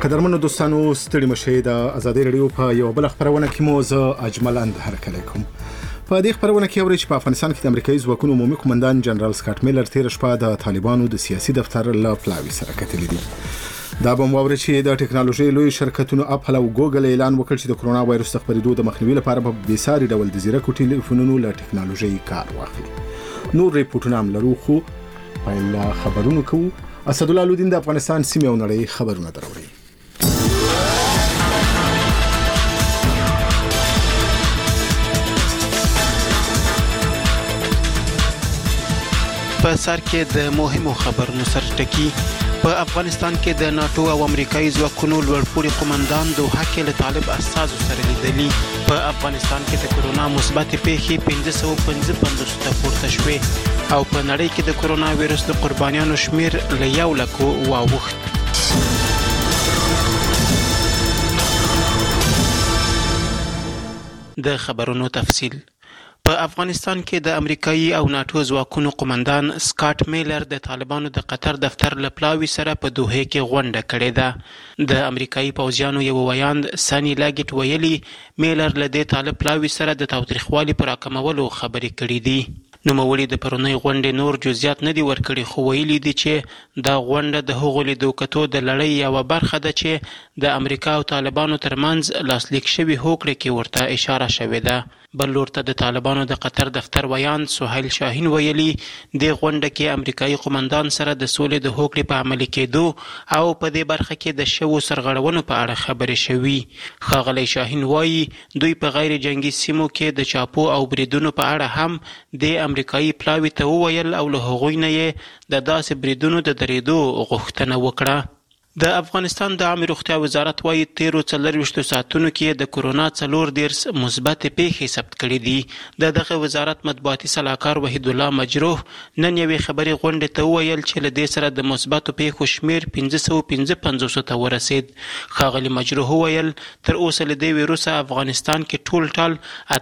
قدرمنو دوستانو ستړي مشئ د ازادي رادیو په یو بل خبرونه کې مو زه اجمل اندهر کلیکم. په دې خبرونه کې اورئ چې په افغانستان کې د امریکایي ځواکونو عمومي قومندان جنرال سکاټ میلر تیر شپه د طالبانو د سیاسي دفتر له پلاوي سره کتلي دي. دا به مو اورئ چې د ټکنالوژي لوی شرکتونو اپل او ګوګل اعلان وکړ چې د کرونا وایرس د خپرېدو د مخنیوي لپاره په بېساري ډول د زیرکو ټلیفونونو له ټکنالوژي کار واخلي. نور ریپورتونه هم لرو خو پیل خبرونه کوو. اسدالله لودین د افغانستان سیمې او نړۍ خبرونه دروړي. په سر کې د مهمو خبرونو سرټکی. په افغانستان کې د ناتو او امریکایي ځواکونو لوړپوړي قومندان دوحه کې له طالب استازو سره لیدلي. په افغانستان کې د کرونا مثبت پیښې 555 ته پورته شوې او په نړۍ کې د کرونا وایرس د قربانیانو شمیر له 1 لک واوښت. د خبرونو تفصیل. په افغانستان کې د امریکایي او ناتو ځواکونو قومندان سکاټ میلر د طالبانو د قطر دفتر له پلاوي سره په دوحه کې غونډه کړې ده. د امریکایي پوځیانو یو ویاند سانی لاګټ ویلي میلر له دې طالب پلاوي سره د تاوتریخوالي پر راکمولو خبرې کړې دي. نوموړي د پرونۍ غونډې نور جزئیات نه دي ورکړي خو ویلي دي چې دا غونډه د هغو لیدو کتو د لړۍ یوه برخه ده چې د امریکا او طالبانو ترمنځ لاسلیک شوي هوکړې کې ورته اشاره شوې ده. بل لور ته د طالبانو د قطر دفتر ویاند سهیل شاهین ویلي دې غونډه کې امریکایي قومندان سره د سولې د هوکړې په عملي کېدو او په دې برخه کې د شوو سرغړونو په اړه خبرې شوي. ښاغلی شاهین وایي دوی په غیر جنگي سیمو کې د چاپو او بریدونو په اړه هم د امریکایي پلاوي ته وویل او له هغوی نه یې د داسې بریدونو د درېدو غوښتنه وکړه. د افغانستان د عامه روغتیا وزارت وايي تیرو 24 ساعتونو کې د کرونا 14 مثبت پیښې ثبت کړي دي. دغه وزارت مطبوعاتي سلاکار وحید الله مجروح نن یوې خبري غونډې ته وویل چې له دې سره د مثبتو پیښو شمیر 555 ته ورسید. ښاغلي مجروح وویل تر اوسه له دې ویروسه افغانستان کې ټول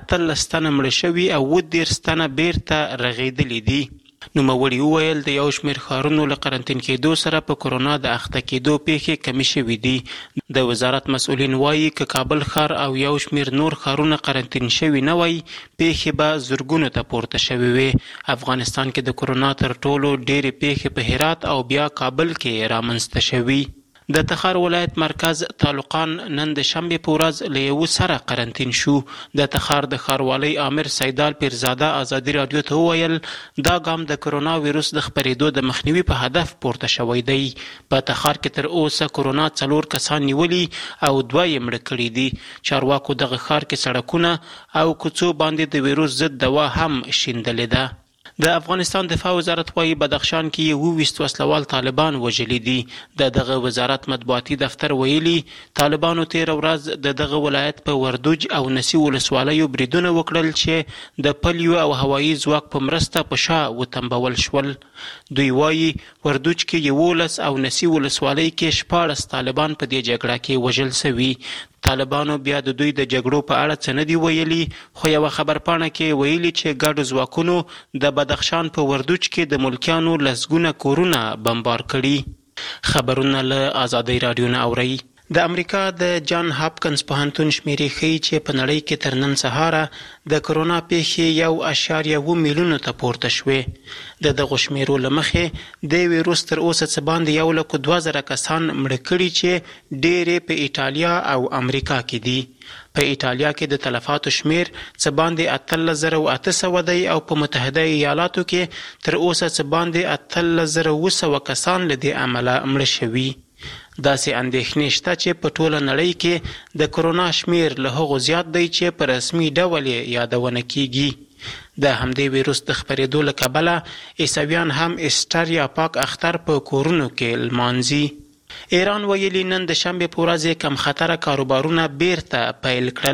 18 تنه مړه شوي او 19 تنه بیرته رغېدلي دي. نوموړي وویل د یو شمېر ښارونو له قرنطین کېدو سره په کرونا د اخته کېدو پیښې کمې شوي دي. د وزارت مسؤلین وایي که کابل ښار او یو شمېر نور ښارونه قرنطین شوي نه وای پیښې به زرګونو ته پورته شوې وي. افغانستان کې د کرونا تر ټولو ډېرې پیښې په هرات او بیا کابل کې رامنځته شوي. د تخار ولایت مرکز تعلقان نن د شنبې په ورځ له یو سره قرنطین شو. د تخار د ښاروالۍ آمر سیدال پیرزاده ازادي رادیو ته وویل دا ګام د کرونا ویروس د خپرېدو د مخنیوي په هدف پورته شوی دی. په تخار کې تر اوسه کرونا 4 کسان نیولي او 2 یې مړه کړي دي. چارواکو دغه ښار کې سړکونه او کوڅو باندې د ویروس ضد دوا هم شیندلې ده. د افغانستان دفاع وزارت وايي بدخشان کې 20 وسلوال طالبان وژلي دي. دغه وزارت مطبوعاتي دفتر ویلي طالبانو تیر ورځ دغه ولایت په وردوج او نسی ولسوالیو بریدونه وکړل چې د پلیو او هوایي ځواک په مرسته په شا وتنبول شول. دوی وايي وردوج کې 11 او نسی ولسوالۍ کې 14 طالبان په دې جګړه کې وژل شوي. طالبانو بیا د دوی د جګړو په اړه څه نه دي ویلي خو یوه خبرپاڼه کې ویلي چې ګډو ځواکونو د بدخشان په وردوج کې د ملکیانو لسګونه کورونه بمبار کړي. خبرونه له ازادۍ رادیو نه اورئ. د امریکا د جان هاپکنز پوهنتون شمیرې ښیي چې په نړۍ کې تر نن سهاره د کرونا پیښې 1.7 میلیون ته پورته شوې. دغه شمیرو له مخې د ویروس تر اوسه څه باندې 1,02,000 کسان مړه کړي چې ډېرې په ایټالیا او امریکا کې دي. په ایټالیا کې د تلفاتو شمیر څه باندې 18,800 دی او په متحده ایالاتو کې تر اوسه څه باندې 18,200 کسان له دې امله مړه شوي. داسې اندېښنې شته چې په ټوله نړۍ کې د کرونا شمیر له هغو زیات دی چې په رسمي ډول یې یادونه کیږي. د همدې ویروس د خپرېدو له کبله عیسویان هم ایسټر یا پاک اختر په کورونو کې لمانځي. ایران ویلي نن د شنبې په ورځ کم خطره کاروبارونه بیرته پیل کړل.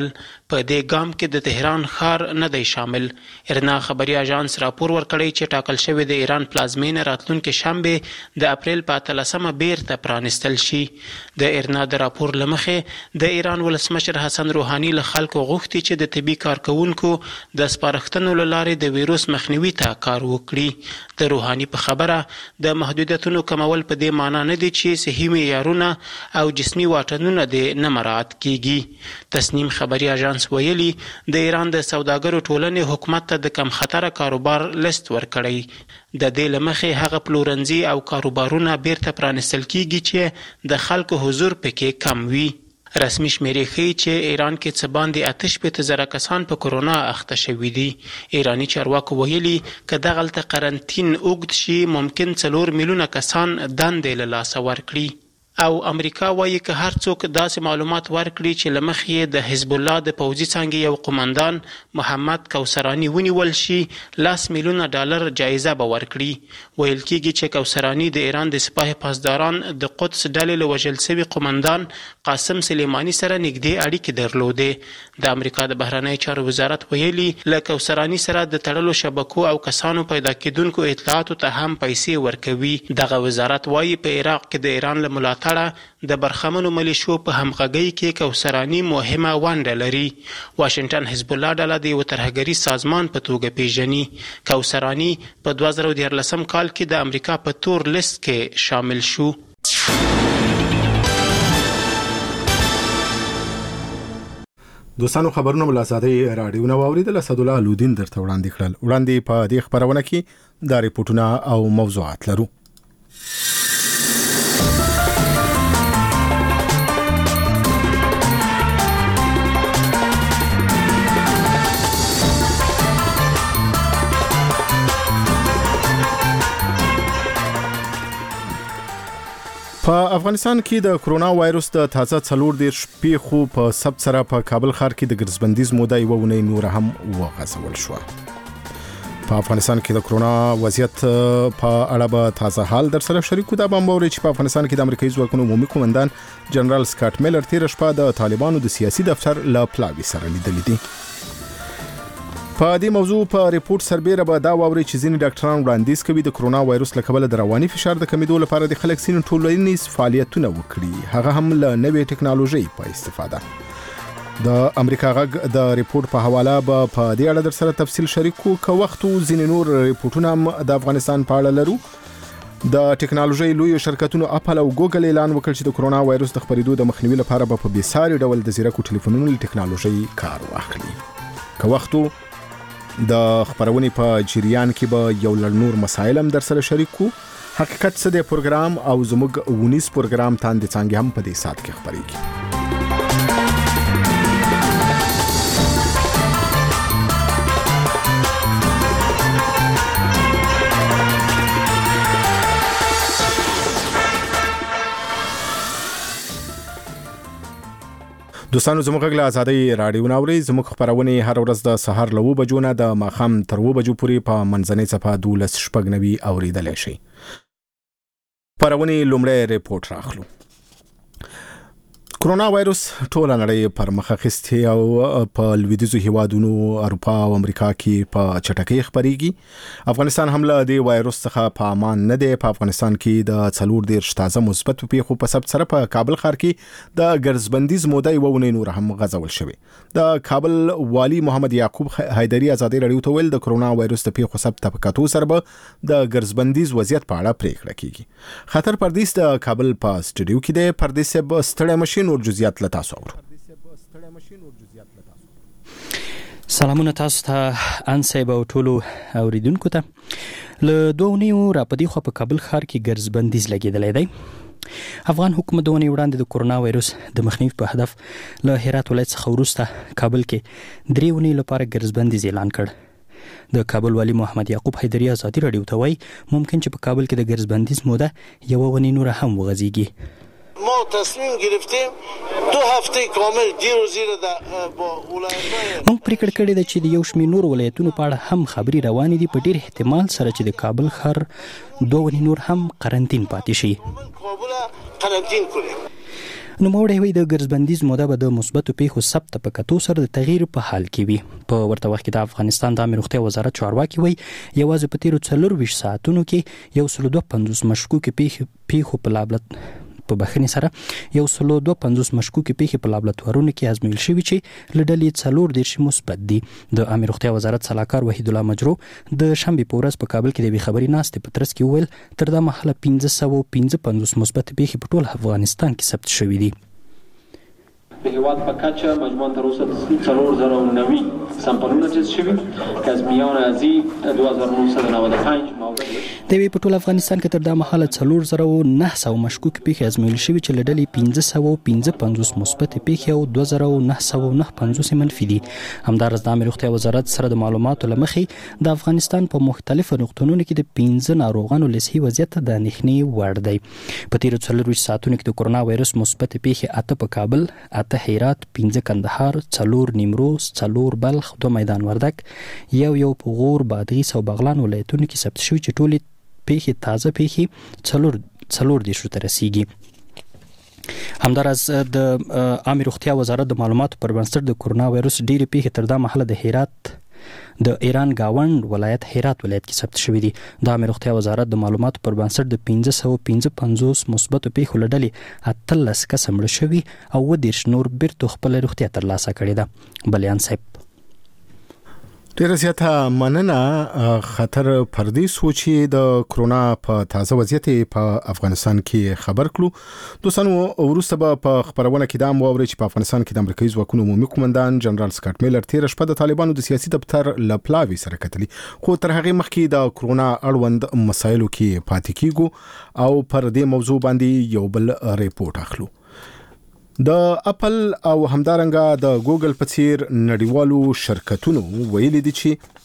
په دې ګام کې د تهران ښار نه دی شامل. ایرنا خبري اژانس راپور ورکړی چې ټاکل شوی د ایران پلازمینه راتلونکې شنبه د اپریل په 13مه بیرته پرانستل شي. د ایرنا د راپور له مخې د ایران ولسمشر حسن روحاني له خلکو غوښتي چې د طبي کارکوونکو د سپارښتنو له لارې د ویروس مخنیوي ته کار وکړي. د روحاني په خبره د محدودیتونو کمول په دې معنا نه دي چې صحي معیارونه او جسمي واټنونه دې نه مراعات کیږي. تسنیم خبري اژانس ویلي د ایران د سوداګرو ټولنې حکومت ته د کم خطره کاروبار لیست ورکړی. د دې له مخې هغه پلورنځي او کاروبارونه بیرته پرانستل کیږي چې د خلکو حضور پکې کم وي. رسمي شمیرې ښیي چې ایران کې څه باندې 88,000 کسان په کرونا اخته شوي دي. ایراني چارواکو ویلي که دغلته قرنطین اوږد شي ممکن 4 میلیونه کسان دندې له لاسه ورکړي. او امریکا وایي که هر څوک داسې معلومات ورکړي چې له مخې یې د حزب الله د پوځي څانګې یو قماندان محمد کوثراني ونیول شي 10 میلیونه ډالر جایزه به ورکړي. ویل کېږي چې کوثراني د ایران د سپاه پاسداران د قدس ډلې له وژل شوي قماندان قاسم سلیماني سره نږدې اړیکې درلودې. د امریکا د بهرنیو چارو وزارت ویلي له کوثراني سره د تړلو شبکو او کسانو پیدا کېدونکو اطلاعاتو ته هم پیسې ورکوي. دغه وزارت وایي په عراق کې د ایران له ملاتړ د برخمنو ملیشو په همغږۍ کې کوثراني مهمه ونډه لري. واشنگټن حزب الله ډله د یو ترهګري سازمان په توګه پیژني. کوثراني په 2014 کال کې د امریکا په تور لیست کې شامل شو. دوستانو خبرونه له آزادۍ راډیو نه واوریدل. اسدالله الودین درته وړاندې کړل. وړاندې په دې خبرونه کې د ریپورتونه او موضوعات لرو. په افغانستان کې د کرونا وایروس د تازه 40 پیښو په سبت سره په کابل ښار کې د ګرځبندیز موده یوه اونۍ نور هم وغځول شوه. په افغانستان کې د کرونا وضعیت په اړه به تازه حال در سره شریکو. دا به موري چې په افغانستان کې د امریکایي ځواکونو عمومي قومندان جنرال سکاټ میلر تیر شپه د طالبانو د سیاسي دفتر له پلاوي سره لیدلي دي. په دې موضوع په ریپورت سربېره به دا واوري چې ځینې ډاکټران وړاندیز کوي د کرونا وایروس له کبله د رواني فشار د کمیدو لپاره د خلک سینې ټولنیز فعالیتونه وکړي، هغه هم له نوې ټکنالوژي په استفاده. د امریکا غږ د ریپورت په حواله به په دې اړه در سره تفصیل شریکو. که وخت ځینې نور ریپورتونه هم د افغانستان په اړه لرو. د ټکنالوژي لوی شرکتونو اپل او ګوګل اعلان وکړ چې د کرونا وایروس د خپرېدو د مخنیوي لپاره به په بېساري ډول د زیرکو ټلیفونونو له ټکنالوژي کار واخلي. که وخت د خبرونې په جریان کې به یو لړ نور مسایل هم در سره شریکو. حقیقت څه دی پروګرام او زموږ ونیس پروګرام تاندې څانګې هم په دې سات کې خبرېږي. دوستانو زموږ غږ له آزادۍ راډیو نه اورئ. زموږ خبرونه هر ورځ د سهار له 9 بجو نه د ماښام تر 2 بجو پورې په منځنۍ صفحه 12:90 اوریدلای شئ. خبرونه لومړی ریپورت راخلو. کرونا وایروس ټول نړۍ پر مخ اخیستی او په لویدیځو هیوادونو اروپا او امریکا کې په چټکۍ خبرېږي. افغانستان هم له دې وایروس څخه په امان نه دی. په افغانستان کې د 40 تازه مثبت پیښو په سبت سره په کابل ښار کې د ګرځبندیز موده یوه اونۍ نور هم غځول شوې. د کابل والی محمد یعقوب حیدري آزادۍ راډیو ته ویل د کرونا وایروس د پیښو سبت په کتو سره به د ګرځبندیز وضعیت په اړه پریکړه کیږي. خطر پردیس د کابل په سټډیو کې دی. پردیس به ستړی مشین جزئیات لتا سوور. سلامونه تاسو ته انسایب او ټولو اوریدونکو ته. له 2 اونیو راپدې خو په کابل ښار کې ګرځبندیز لګیدلی دی. افغان حکومت 2 اونۍ وړاندې د کرونا وایروس د مخنیوي په هدف له هرات ولایت څخه وروسته کابل کې 3 اونۍ لپاره ګرځبندیز اعلان کړ. د کابل والی محمد یعقوب حیدري آزادۍ راډیو ته وایي ممکن چې په کابل کې د ګرځبندیز موده یوه اونۍ نور هم وغځیږي. ما تصمیم گرفتیم 2 هفته کامل دیر و زیر با ولایت‌های موږ پریکړه کړې ده چې د یو شمېر نور ولایتونو په اړه هم خبري روانې دي. په ډیر احتمال سره چې د کابل ښار 2 ونې نور هم قرنطین پاتې شي. کابل قرنطین کړي. نوموړی وایي د ګرځبندیز موده به د مثبتو پیښو ثبت په کتو سره د تغییر په حال کې وي. په ورته وخت کې د افغانستان د عامه روغتیا وزارت چارواکي وایي یوازې په تیرو 24 ساعتونو کې 152 مشکوکې پیښو په لابلت په بخښنې سره 152 مشکوکې پیښې په لابراتوارونو کې ازمویل شوي چې له ډلې 40 مثبت دي. د عامه روغتیا وزارت سلاکار وحید الله مجرو د شنبې په ورځ په کابل کې د یوې خبري ناستې په ترڅ کې وویل تر دا مهاله 555 مثبت پیښې په ټول افغانستان کې ثبت شوي دي. د هیواد په کچه مجموعاً تر اوسه 4090 سامپلونه ټیسټ شوي که از میان ازی 2995 موارد د وی په ټول افغانستان کې تر دا مهاله 4900 مشکوک پیښې ازمویل شوي چې له ډلې 555 مثبت پیښې او 2995 منفي دي. همدارس د عامه روغتیا وزارت سره د معلوماتو له مخې د افغانستان په مختلفو روغتونونو کې د 15 ناروغانو له صحي وضعیت د اندېښنې وړ دی. په تیرو 24 ساعتونو کې د کورونا وایرس مثبت پیښې 8 په کابل، 8 هرات، 15 کندهار، 4 نیمروز، 4 بلخ، 2 میدان وردک، یو په غور، بادغیس او بغلان ولایتونو کې ثبت شوي چې ټولې پیښې تازه پیښې 4 ته رسیږي. همدارس د عامه روغتیا وزارت د معلوماتو پر بنسټ د کورونا وایرس ډېرې پیښې تر دا مهاله د هرات د ایران گاوند ولایت هرات ولایت کې ثبت شوي دي. د عامه روغتیا وزارت د معلوماتو پر بنسټ د 555 مثبتو پیښو له ډلې 18 کسه مړه شوي او 20 نور بیرته خپل روغتیا ترلاسه کړې ده. بلیان صاحب ډیره زیاته مننه. خطر پردي سوچي د کرونا په تازه وضعیت په افغانستان کې خبر کړو. دوستانو ورسته به په خبرونه کې دام واوري چې په افغانستان کې د امریکایي ځواکونو عمومي قومندان جنرال سکاټ میلر تیر شپه د طالبانو د سیاسي دفتر لپلاوي سره کتلی، خو تر هغه مخکې د کرونا اړوند مسایلو کې پاتې کیږو او پر دې موضوع باندې یو بل ریپورت اخلو. د اپل او همدارنګه د ګوګل په څیر نړیوالو شرکتونو ویلي دي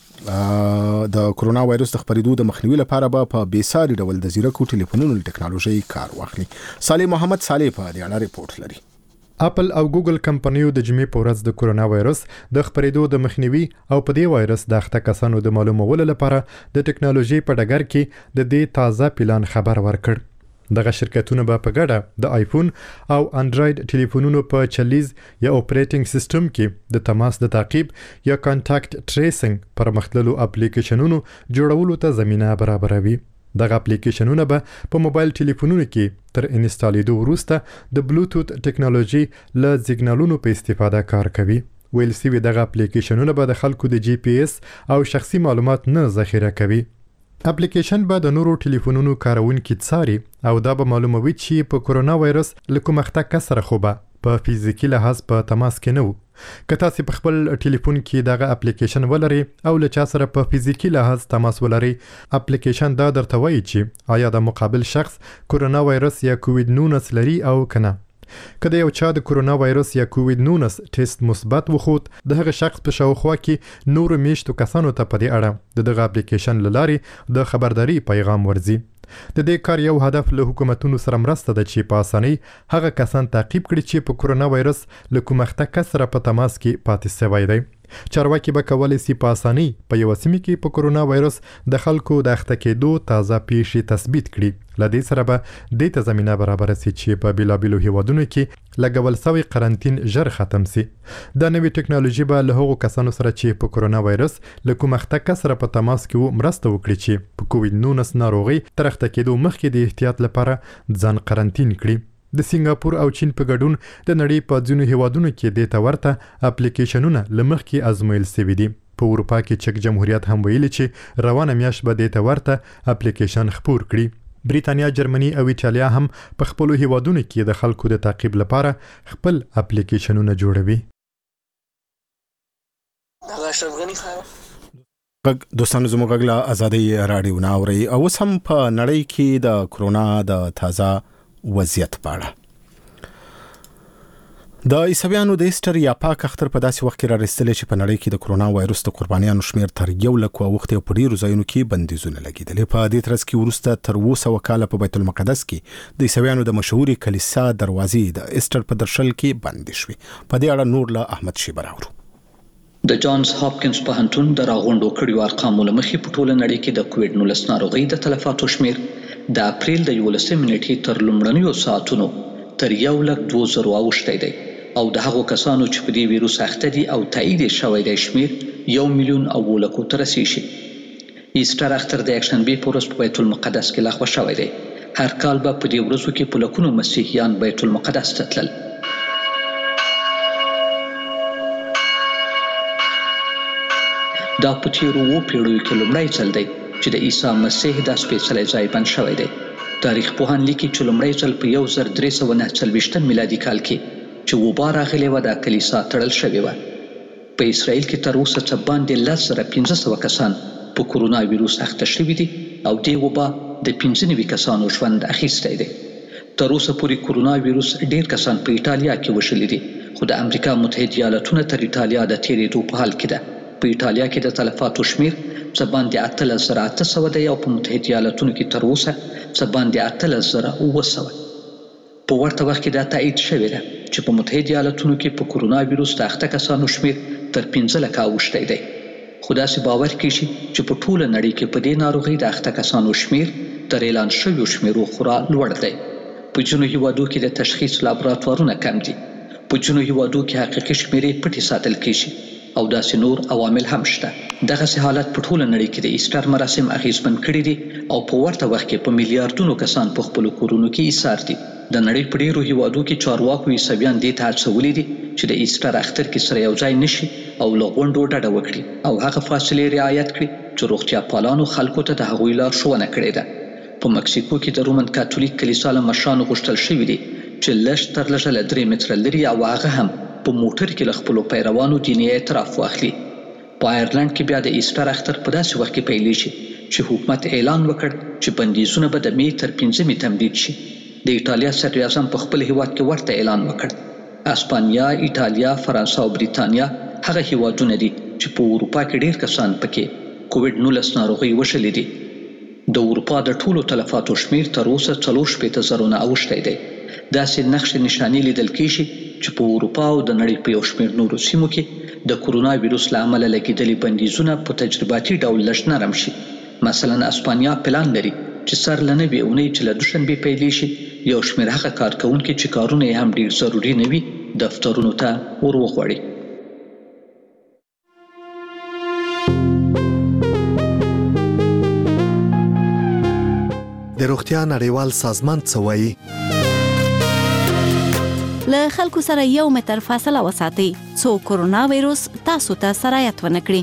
چې د کرونا وایرس د خپرېدو د مخنیوي لپاره به په بیساري ډول د زیرکو ټلیفونونو ټکنالوژي کار واخلي. صالح محمد صالح په دې اړه ریپورت لري. اپل او ګوګل کمپنیو د جمعې په ورځ د کرونا وایرس د خپرېدو د مخنیوي او په دې وایرس د اخته کسانو د معلومولو لپاره د ټکنالوژي په ډګر کې د دې تازه پلان خبر ورکړ. دغه شرکتونه به په ګډه د آیفون او انډراید ټلیفونونو په چلیز یا اپریټینګ سیستم کې د تماس د تعقیب یا کانټاکټ ټریسینګ پرمختللو اپلیکیشنونو جوړولو ته زمینه برابروي. دغه اپلیکیشنونه به په موبایل ټلیفونونو کې تر انسټالیدو وروسته د بلوتوث ټکنالوژي له سیګنالونو په استفاده کار کوي. ویل سوي دغه اپلیکیشنونه به د خلکو د جی پی اس او شخصي معلومات نه ذخیره کوي. اپلیکیشن به د نورو ټلیفونونو کارونکي څاري او دا به معلوموي چې په کرونا وایرس له کوم اخته کس سره خو به په فزیکي لحاظ په تماس کې نه وو. که تاسو په خپل ټلیفون کې دغه اپلیکیشن ولرئ او له چا سره په فزیکي لحاظ تماس ولرئ، اپلیکیشن دا درته وایي چې آیا د مقابل شخص کرونا وایرس یا کووید 19 لري او کنه. که د یو چا د کرونا وایرس یا کووید 19 ټیسټ مثبت وخوت، د هغه شخص په شاوخوا کې نور میشتو کسانو ته په دې اړه دغه اپلیکیشن لارې د خبرداري پیغام ورځي. د دې کار یو هدف له حکومتونو سره مرسته ده چې په اسانۍ هغه کسان تعقیب کړي چې په کرونا وایرس له کوم اخته کس سره په تماس کې پاتې شوی دی. چارواکي به کولی سي په اسانۍ په یو سیمه کې په کرونا وایرس د خلکو د اخته کېدو تازه پیښې تثبیت کړي. لدې سره به دې ته زمینه برابر سي چې په بیلابیلو هیوادونو کې لګول شوی قرنطین ژر ختم سي. دا نوې ټکنالوژي به له هغو کسانو سره چې په کرونا وایرس له کوم اخته کس سره په تماس کې مرسته وکړي چې په کووید 19 ناروغي تر اخته کېدو مخکې د احتیاط لپاره ځان قرنطین کړي. د سنگاپور او چین په ګډون د نړۍ په ځینو هیوادونو کې د تورته اپلیکیشنونه لمخکې ازمویل شوي دي. په اروپا کې چک جمهوریت هم ویلي چې روانه میاشت به د تورته اپلیکیشن خپور کړي. بریتانیا، جرمني او ایټالیا هم په خپل هیوادونو کې د خلکو د تعقیب لپاره خپل اپلیکیشنونه جوړوي. دوستانو زموږ غږ له ازادۍ راډیو نه اورئ او اوس هم په نړۍ کې د کرونا د تازه وضعیت په اړه. د عیسویانو د ایسټر یا پاک اختر په داسې وخت کې را رسېدلی چې په نړۍ کې د کرونا وایرس د قربانیانو شمیر تر 100,000 اوښتی او په ډېرو ځایونو کې بندیزونه لګېدلي. په دې ترڅ کې وروسته تر 200 کاله په بیت المقدس کې د عیسویانو د مشهورې کلیسا دروازې د ایسټر په درشل کې بندې شوې. په دې اړه نور له احمد شیبه راوړو. د جانز هاپکینز پوهنتون د راغونډو کړیو ارقامو له مخې په ټوله نړۍ کې د کووید 19 ناروغۍ د تلفاتو شمیر د اپریل د 11 نیټې تر لومړنیو ساعتونو تر 1,02,000 اوښتی دی او د هغو کسانو چې په دې ویروس اخته دي او تایید یې شوی دی شمېر 1,07,000 ته رسیږي. ایسټر اختر د یکشنبې په ورځ په بیت المقدس کې لغوه شوی دی. هر کال به په دې ورځو کې په لکونو مسیحیان بیت المقدس ته تلل. دا په تېرو 7 پیړیو کې لومړی ځل دی چې د عیسی مسیح دا سپېڅلی ځای بند شوی دی. تاریخ پوهان لیکي چې لومړی ځل په 1349 میلادي کال کې چې وبا راغلې وه دا کلیسا تړل شوې وه. په اسرائیل کې تر اوسه څه باندې 10,500 کسان په کورونا ویروس اخته شوي دي او دې وبا د 95 کسانو ژوند اخیستی دی. تر اوسه پورې کورونا ویروس ډېر کسان په ایټالیا کې وژلي دي، خو د امریکا متحد ایالتونه تر ایټالیا د تېرېدو په حال کې ده. په ایټالیا کې د تلفاتو شمېر څه باندې 8,800 دی او په متحد ایالتونو کې تر اوسه څه باندې 8,900. په ورته وخت کې دا تایید شوې ده چې په متحد ایالتونو کې په کورونا ویروس د اخته کسانو شمېر تر 15 لکه اوښتی دی. خو داسې باور کېږي چې په ټوله نړۍ کې په دې ناروغۍ د اخته کسانو شمېر تر اعلان شویو شمېرو خورا لوړ دی. په ځینو هیوادو کې د تشخیص لابراتوارونه کم دي. په ځینو هیوادو کې حقیقي شمېرې پټې ساتل کېږي او داسې نور عوامل هم شته. دغسې حالت په ټوله نړۍ کې د ایسټر مراسم اغیزمن کړي دي او په ورته وخت کې په میلیاردونو کسان په خپلو کورونو کې ایسار دي. د نړۍ په ډېرو هیوادو کې چارواکو عیسویان دې ته هڅولي دي چې د ایسټر اختر کې سره یو ځای نشي او له غونډو ډډه وکړي او هغه فاصلې رعایت کړي چې روغتیا پالانو خلکو ته د هغوی لارښوونه کړې ده. په مکسیکو کې د رومن کاتولیک کلیسا له مشرانو غوښتل شوي دي چې لږ تر لږه له 3 متره لرې او هغه هم په موټر کې له خپلو پیروانو دیني اعتراف واخلي. په آیرلند کې بیا د ایسټر اختر په داسې وخت کې پیلیږي چې حکومت اعلان وکړ چې بندیزونه به د مې تر 5 تمدید شي. د ایټالیا صدراعظم په خپل هیواد کې ورته اعلان وکړ. اسپانیا، ایټالیا، فرانسه او بریتانیا هغه هیوادونه دي چې په اروپا کې ډېر کسان پکې کووډ-19 ناروغۍ وژلي دي. د اروپا د ټولو تلفاتو شمېر تر اوسه 44,000 اوښتی دی. داسې نقشې نشانې لیدل کېږي چې په اروپا او د نړۍ په یو شمېر نورو سیمو کې د کورونا ویروس له امله لګېدلي بندیزونه په تجرباتي ډول لږ نرم شي. مثلا اسپانیا پلان لري چې سر له نوې اونۍ چې له دوشنبې پیلیږي یو شمېر هغه کارکوونکي چې کارونه یې هم ډېر ضروري نه وي دفترونو ته ور وغواړي. د روغتیا نړیوال سازمان څه وایي؟ له خلکو سره 1 متر فاصله وساتئ څو کورونا ویروس تاسو ته سرایت ونه کړي.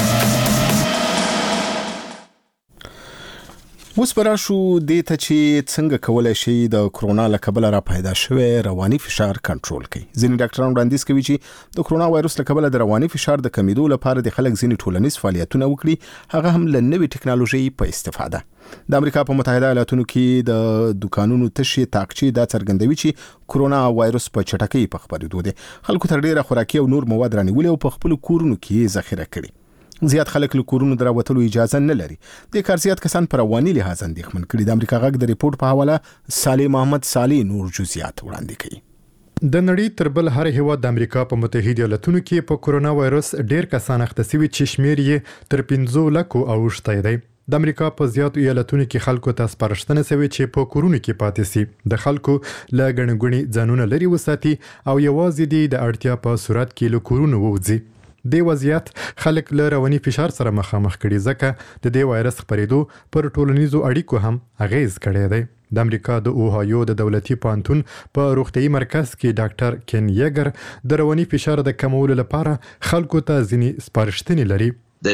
اوس به راشو دې ته چې څنګه کولی شي د کرونا له کبله را پیدا شوی رواني فشار کنټرول کړي. ځینې ډاکټران وړاندیز کوي چې د کرونا وایروس له کبله د رواني فشار د کمیدو لپاره د خلک ځینې ټولنیز فعالیتونه وکړي، هغه هم له نوې ټکنالوژي په استفاده. د امریکا په متحده ایالاتونو کې د دکانونو تشې تاکچې دا څرګندوي چې کرونا وایروس په چټکۍ په خپرېدو دی. خلکو تر ډیره خوراکي او نور مواد رانیولي او په خپلو کورونو کې ذخیره کړي. زیات خلک له کورونو دراوتلو اجازه نه لري. د کار زیات کسان پر رواني لحاظ اندېښمن کړي. د امریکا غږ د ریپورت په حواله صالح محمد صالح نور جزئیات وړاندې کوي. د نړۍ تر بل هر هیواد د امریکا په متحده ایالتونو کې په کورونا وایروس ډېر کسان اخته شوي چې شمېر یې تر 15 لکو اوښتی دی. د امریکا په زیاتو ایالتونو کې خلکو ته سپارښتنه شوې چې په کورونو کې پاتې شي، د خلکو له ګڼې ګوڼې ځانونه لرې وساتي او یوازې د اړتیا په صورت کې له کورونو ووځي. دې وضعیت خلک له رواني فشار سره مخامخ کړي ځکه د دې وایرس خپرېدو پر ټولنیزو اړیکو هم اغیز کړی دی. د امریکا د اوهایو د دولتي پوهنتون په روغتیايي مرکز کې ډاکټر کین یګر د رواني فشار د کمولو لپاره خلکو ته ځینې سپارښتنې لري.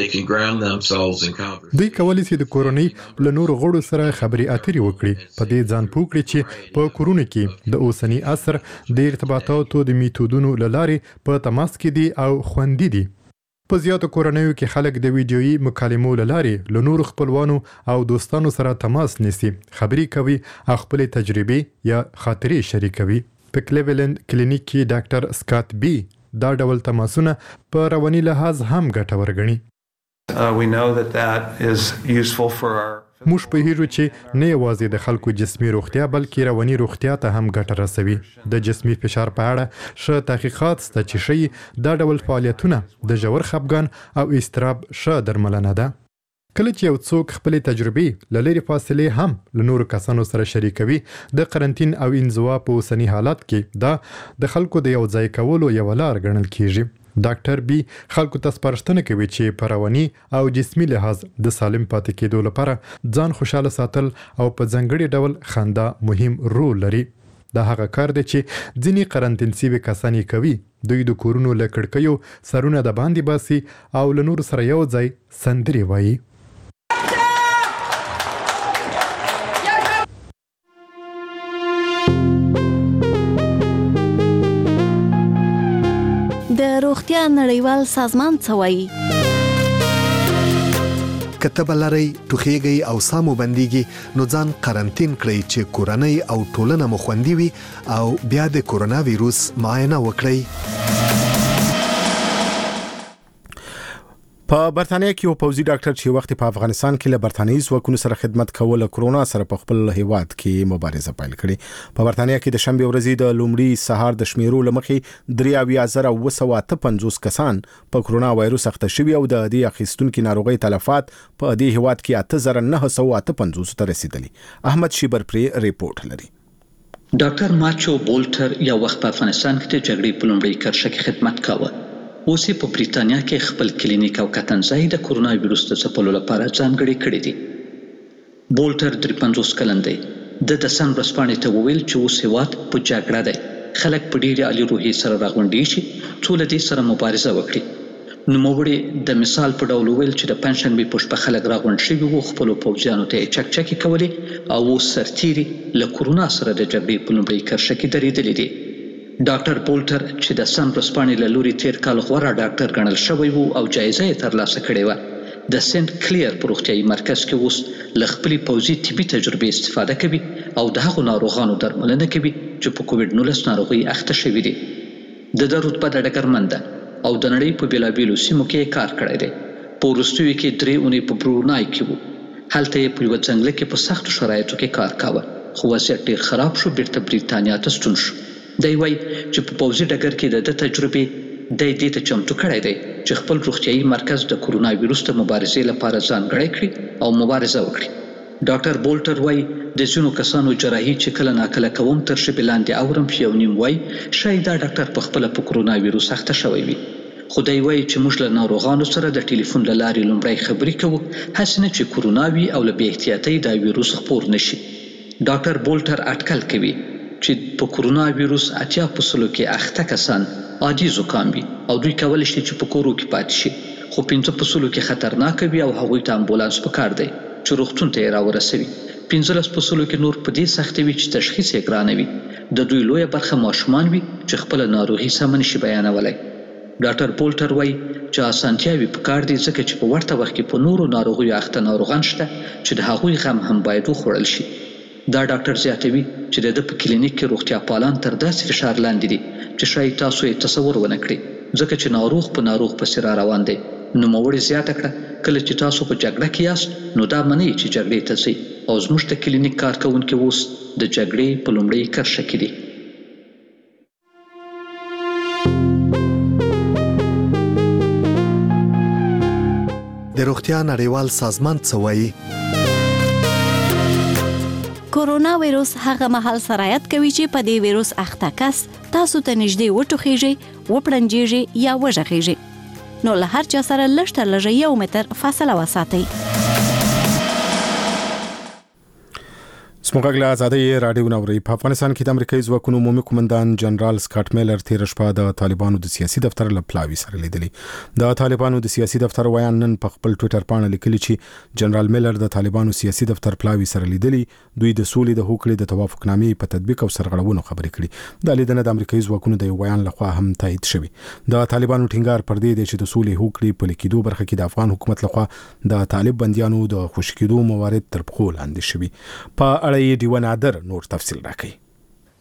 دوی کولی شي د کورنۍ له نورو غړو سره خبرې اترې وکړي، په دې ځان پوه کړي چې په کورونو کې د اوسني عصر د ارتباطاتو د میتودونو له لارې په تماس کې دي او خوندي دي. په زیاتو کورنیو کې خلک د ویډیويي مکالمو له لارې له نورو خپلوانو او دوستانو سره تماس نیسي، خبرې کوي او خپل تجربې یا خاطرې شریکوي. په کلیولند کلینیک کې ډاکټر سکات بی دا ډول تماسونه په رواني لحاظ هم ګټور ګڼي. موږ په هیرو چې نه یوازې د خلکو جسمي روغتیا بلکې رواني روغتیا ته هم ګټه رسوي. د جسمي فشار په اړه ښه تحقیقات شته چې ښیي دا ډول فعالیتونه د ژور خپګان او اضطراب ښه درملنه ده. کله چې یو څوک خپل تجربې لری فاصله هم له نورو کسانو سره شریکوي د قرنټین او انزوا په اوسنی حالات کې دا د خلکو د یو ځای کولو یو لار ګڼل کیږي. ډاکټر بي خلکو ته سپارښتنه کوي چې په رواني او جسمي لحاظ د سالم پاتې کېدو لپاره ځان خوشاله ساتل او په ځانګړي ډول خندا مهم رول لري. دا هغه کار دی چې ځینې قرنټین سوي کسان کوي. دوی د کورونو له کړکیو سرونه د باندې باسي او له نورو سره یو ځای سندرې وایي. د روغتیا نړیوال سازمان څه وایي؟ کتب لري ټوخیږي او سامو بنديږي نو ځان قرنټین کړئ چې کورنۍ او ټولنه مو خوندي وي او بیا د کورونا وایروس معاینه وکړئ. په برتانیا کې یو پوځي ډاکټر چې وخت په افغانستان کې له برتانیي ځواکونو سره خدمت کوله کرونا سره په خپل هیواد کې مبارزه پیل کړې. په برتانیا کې د شنبه ورځې د لومړي سهار د شمیرو لمخې 3,958 کسان په کرونا وایروس اخته شوي او د دې اخیستونکو ناروغي تلفات په دې هیواد کې 8,958 ته رسیدلي. احمد شیبر پرې ریپورت لري. ډاکټر ماچو بولټر یو وخت په افغانستان کې د جګړې په لومړۍ کرښه کې خدمت کاوه. اوس په بریتانیا کې خپل کلینیک او کتنځای د کورونا وایروس د ځپلو لپاره ځانګړي کړی دی. بولټر 53 کلن دی. د سن ورځپاڼې ته وویل چې اوس هیواد په جګړه دی. خلک په ډېرې عالي روحیې سره راغونډي شي څو له دې سره مبارزه وکړي. نوموړي د مثال په ډول وویل چې د پنځشنبې په شپه خلک راغونډ شوي وو، خپلو پوځیانو ته یې چکچکې کولې او اوس سرتیري له کورونا سره د جګړې په لومړۍ کرښه کې درېدلي دي. ډاکټر بولټر چې د سن ورځپاڼې له لوري تیر کال غوره ډاکټر ګڼل شوی وو او جایزه یې ترلاسه کړې وه، د سنت کلیر په روغتیايي مرکز کې اوس له خپلې پوځي طبي تجربې استفاده کوي او د هغو ناروغانو درملنه کوي چې په کووډ-19 ناروغۍ اخته شوي دي. د رتبه د ډګرمن ده او د نړۍ په بیلابیلو سیمو کې کار کړی دی. په وروستیو کې 3 اونۍ په برونای کې وو. هلته یې په یوه ځنګله کې په سختو شرایطو کې کار کاوه، خو وضعیت ډېر خراب شو، بیرته بریتانیا ته ستون شو. دی وایي چې په پوځي ډګر کې د تجربې دی دې ته چمتو کړی دی چې خپل روغتیايي مرکز د کورونا وایروس د مبارزې لپاره ځانګړی کړي او مبارزه وکړي. ډاکټر بولټر وایي د ځینو کسانو جراحي چې کله ناکله کوم تر شپې لاندې اورم چې یو نیم وایي شاید دا ډاکټر په خپله په کورونا وایروس اخته شوی وي. خو دی وایي چې موږ له ناروغانو سره د ټلیفون له لارې لومړی خبرې کوو، هسې نه چې کورونا وي او له بې احتیاطۍ دا وایروس خپور نه شي. ډاکټر بولټر اټکل کوي چې په کورونا وایروس 80% کې اخته کسان عادي زکام وي او دوی کولی شي چې په کورو کې پاتې شي، خو 15% کې خطرناک وي او هغوی ته امبولانس پکار دی چې روغتون ته یې راورسوي. 15% کې نور په دې سخت وي چې تشخیص یې ګرانه وي. د دوی لویه برخه ماشومان وي چې خپله ناروغي سمه نشي بیانولی. ډاکټر بولټر وایي چې اسانتیاوې پکار دي ځکه چې په ورته وخت کې په نورو ناروغیو اخته ناروغان شته چې د هغوی غم هم باید وخوړل شي. دا ډاکټر زیاتوي چې د په کلینیک کې روغتیا پالان تر داسې فشار لاندې دي چې شاید تاسو یې تصور ونه کړئ ځکه چې ناروغ په ناروغ پسې را روان دی. نوموړي زیاته کړه کله چې تاسو په جګړه کې یاست نو دا منئ چې جګړې ته ځئ او زموږ د کلینیک کارکوونکي اوس د جګړې په لومړۍ کرښه کې دي. د روغتیا نړیوال سازمان څه وایي؟ کورونا وایروس هغه مهال سرایت کوي چې په دې وایروس اخته کس تاسو ته نږدې وټوخیږي، وپړنجیږي یا وژغیږي، نو له هر چا سره لږ تر لږه 1 متر فاصله وساتئ. سموږ له آزادۍ رادیو نوري په افغانستان کې د امریکایي ځواکونو عمومي قومندان جنرال سکاټ میلر تیر شپه د طالبانو د سیاسي دفتر له پلاوي سره لیدلی. د طالبانو د سیاسي دفتر ویان نن په خپل ټوئیټر باندې لیکلي چې جنرال میلر د طالبانو سیاسي دفتر پلاوي سره لیدلی، دوی د سولې د هوکړې د توافقنامې په تطبیق او سرغړونو خبرې کړي. د لیدنه د امریکایي ځواکونو د ویان لخوا هم تایید شوی. د طالبانو ټینګار پر دې دی چې د سولې هوکړې په لیکیدو برخه کې د افغان حکومت لخوا د طالب بنديانو د خوشکېدو موارد تر پخو لاندې شوي. په اړه یې دیوه نادر نور تفصیل راکړي.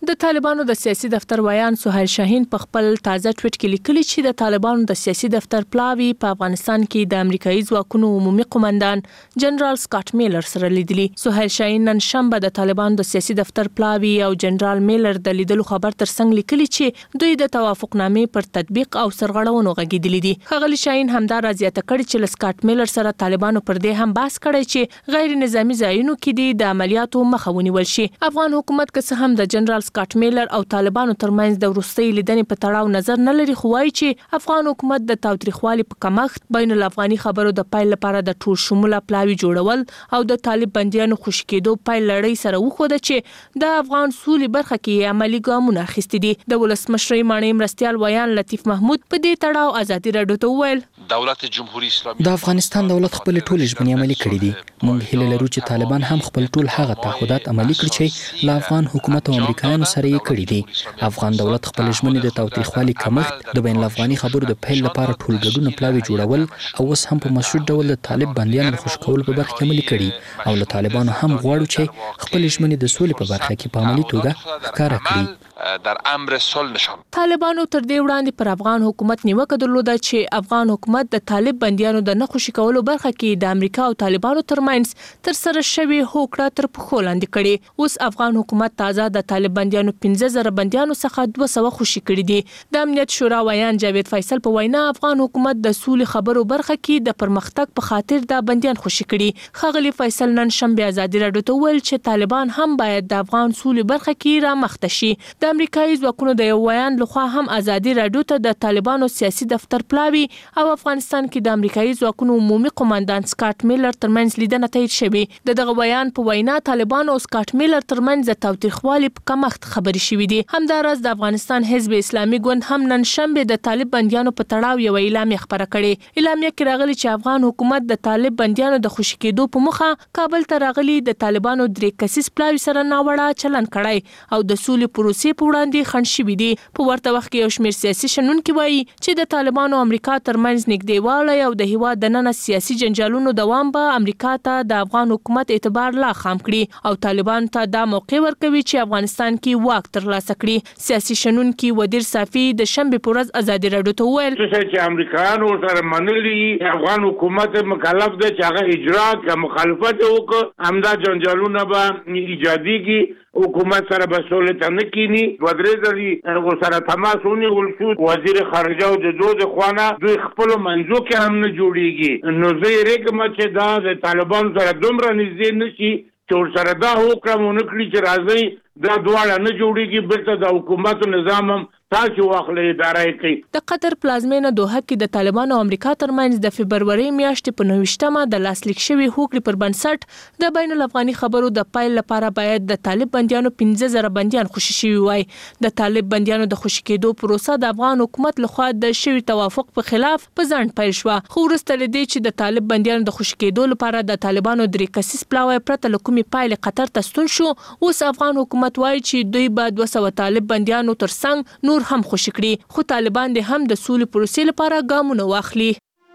د طالبانو د سیاسي دفتر ویان سهیل شاهین په خپل تازه ټویټ کې لیکلي چې د طالبانو د سیاسي دفتر پلاوی په افغانستان کې د امریکایي ځواکونو عمومي قومندان جنرال سکاټ میلر سره لیدلي. سهیل شاهین نن شنبه د طالبانو د سیاسي دفتر پلاوی او جنرال میلر د لیدلو خبر ترڅنګ لیکلي چې دوی د توافقنامې پر تطبیق او سرغړونو غږیدلي دي. ښاغلي شاهین همدا راځي کړي چې سکاټ میلر سره طالبانو پر دې هم بحث کړی چې غیر نظامی ځایونو کې د عملیاتو مخه ونیول شي. افغان حکومت که څه هم د جنرال سکاټ میلر او طالبانو ترمنځ د وروستۍ لیدنې په تړاو نظر نه لري، خو وایي چې افغان حکومت د تاوتریخوالي په کمښت بین الافغاني خبرو د پیل لپاره د ټول شموله پلاوی جوړول او د طالب بندیانو خوشي کېدو پیل لړۍ سره وښوده چې د افغان سولې برخه کې عملي ګامونه اخیستي دي. د ولسمشرۍ ماڼۍ مرستیال ویان لطیف محمود په دې تړاو ازادي راډیو ته وویل دولت جمهوریت اسلامي د افغانستان دولت خپل ټول ژمنې عملي کړې دي. موږ هیله لرو چې طالبان هم خپل ټول هغه تعهدات عملي کړي چې له افغان حکومت او امریکایانو سره یې کړي دي. افغان دولت خپل ژمنې د تاوتریخوالي کمښت، د بین الافغاني خبرو د پیل لپاره ټول ګډون پلاوی جوړول او اوس هم په مشروط ډول د طالب بندیانو خوشي کول په برخه کې عملي کړي او له طالبانو هم غواړو چې خپل ژمنې د سولې په برخه کې په عملي توګه ښکاره کړي. در امر صلح نشان طالبانو تر دې وړاندې پر افغان حکومت نیوکه درلوده چې افغان حکومت د طالب بندیانو د نه خوشي کولو برخه کې د امریکا او طالبانو ترمنځ تر سره شوی هوکړه تر پښو لاندې کړي. اوس افغان حکومت تازه د طالب بندیانو 15,000 بندیانو څخه 200 خوشي کړي دي. د امنیت شورا ویان جاوید فیصل په وینا افغان حکومت د سولې خبرو برخه کې د پرمختګ په خاطر د بندیان خوشي کړي. ښاغلي فیصل نن شنبه ازادي راډیو ته ویل چې طالبان هم باید د افغان سولې برخه کې را مخته شي. د امریکایي ځواکونو د یو ویان لخوا هم ازادي راډیو ته د طالبانو سیاسي دفتر پلاوی او افغانستان کې د امریکایي ځواکونو عمومي قومندان سکاټ میلر ترمنځ لیدنه تایید شوې. دغه ویان په وینا طالبان او سکاټ میلر ترمنځ د تاوتریخوالي په کمښت خبرې شوې دي. همداراز د افغانستان حزب اسلامي ګوند هم نن شنبه د طالب بندیانو په تړاو یو اعلامیه خبره کړې. اعلامیه کې راغلي چې افغان حکومت د طالب بندیانو د خوشي کېدو په موخه کابل ته راغلي د طالبانو 3 کسیز پلاوی سره ناوړه چلند کړی او د سولې پروسې په وړاندې خنډ شوي دي. په ورته وخت کې یو شمېر سیاسي شنونکي وایي چې د طالبانو او امریکا ترمنځ نږدېوالی او د هیواد دننه سیاسي جنجالونو دوام به امریکا ته د افغان حکومت اعتبار لا خام کړي او طالبانو ته دا موقع ورکوي چې افغانستان کې واک ترلاسه کړي. سیاسي شنونکي ودیر صافي د شنبې په ورځ ازادي راډیو ته وویل چې امریکایانو سره منلي افغان حکومت مکلف دی چې هغه اجرا کړي، مخالفت وکړي، همدا جنجالونه به ایجادیږي. حکومت سره به سولې ته نه کینی. ودرې ځلې ورسره تماس ونیول شو، وزیر خارجه او د دوه خوانه دوی خپلو منځو کې هم نه جوړیږي. نو زه یې ریږم چې دا د طالبانو سره دومره نږدې نشي چې ورسره دا هوکړه ونه کړي چې راځئ دا دواړه نه جوړیږي، بېرته د حکومت نظام هم تاسو واخلې اداره کوي. د قطر پلازمینه دوحه کې د طالبانو او امریکا ترمنځ د فبرورۍ میاشتې په 29مه د لاسلیک شوي هوکړې پر بنسټ د بین الافغاني خبرو د پیل لپاره باید د طالب بندیانو 15,000 بندیان خوشي شوي وای. د طالب بندیانو د خوشي کېدو پروسه د افغان حکومت لخوا د شوي توافق په خلاف په ځنډ پیل شوه، خو وروسته له دې چې د طالب بندیانو د خوشي کېدو لپاره د طالبانو 3 کسیز پلاوی پرته له کومې پایلې قطر ته ستون شو، اوس افغان حکومت وایي چې دوی به 200 طالب بندیانو ترڅنګ نور هم خوشي کړي، خو طالبان دې هم د سولې پروسې لپاره ګامونه واخلي.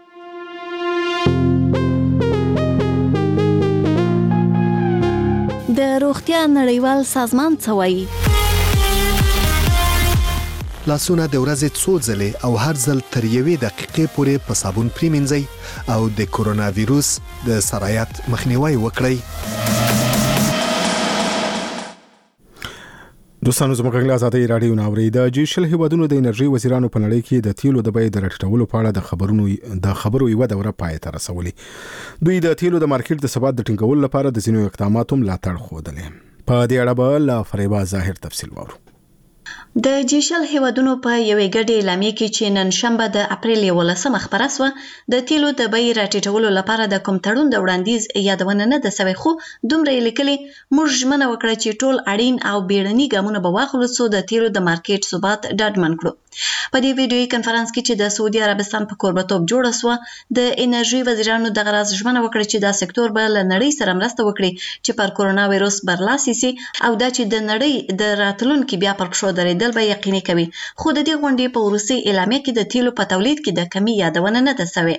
د روغتیا نړیوال سازمان څه وایي؟ لاسونه د ورځې څو ځلې او هر ځل تر 1 دقیقې پورې په صابون پریمنځئ او د کورونا ویروس د سرایت مخنیوي وکړئ. دوستانو زموږ غږ ازادي راډیو ناوړي د جیشل هیوادونو د انرژي وزیرانو په نړۍ کې د تیلو د بیې د راټیټولو په اړه د خبرو یو دوره پای ته رسولې. دوی د تیلو د مارکیټ د ثبات د ټینګولو لپاره د ځینو اقداماتو ملاتړ خوده. په دې اړه به له فریبا ظاهر تفصیل وورو. د جیشل هیوادونو په یوې ګډې اعلامیه کې چې نن شنبه د اپریل 11 خبره سوه د تیلو د بیې راټیټولو لپاره د کوم تړون د وړاندیز یادونه نه ده سوې، خو دومره یې لیکلي موږ ژمنه وکړه چې ټول اړین او بیړني ګامونه به واخلو څو د تیلو د مارکیټ ثبات ډاډمن کړو. په دې ویډیويي کنفرانس کې چې د سعودي عربستان په کوربتوب جوړه سوه د انرژي وزیرانو دغه راز ژمنه وکړه چې دا سکتور به له نړۍ سره مرسته وکړي چې پر کورونا وایروس برلاسي سي او دا چې د نړۍ د راتلونکو بیا پر پښو درېدل به یقیني کوي. خو د دې غونډې په وروستۍ اعلامیه کې د تیلو په تولید کې د کمی یادونه نه ده سوې.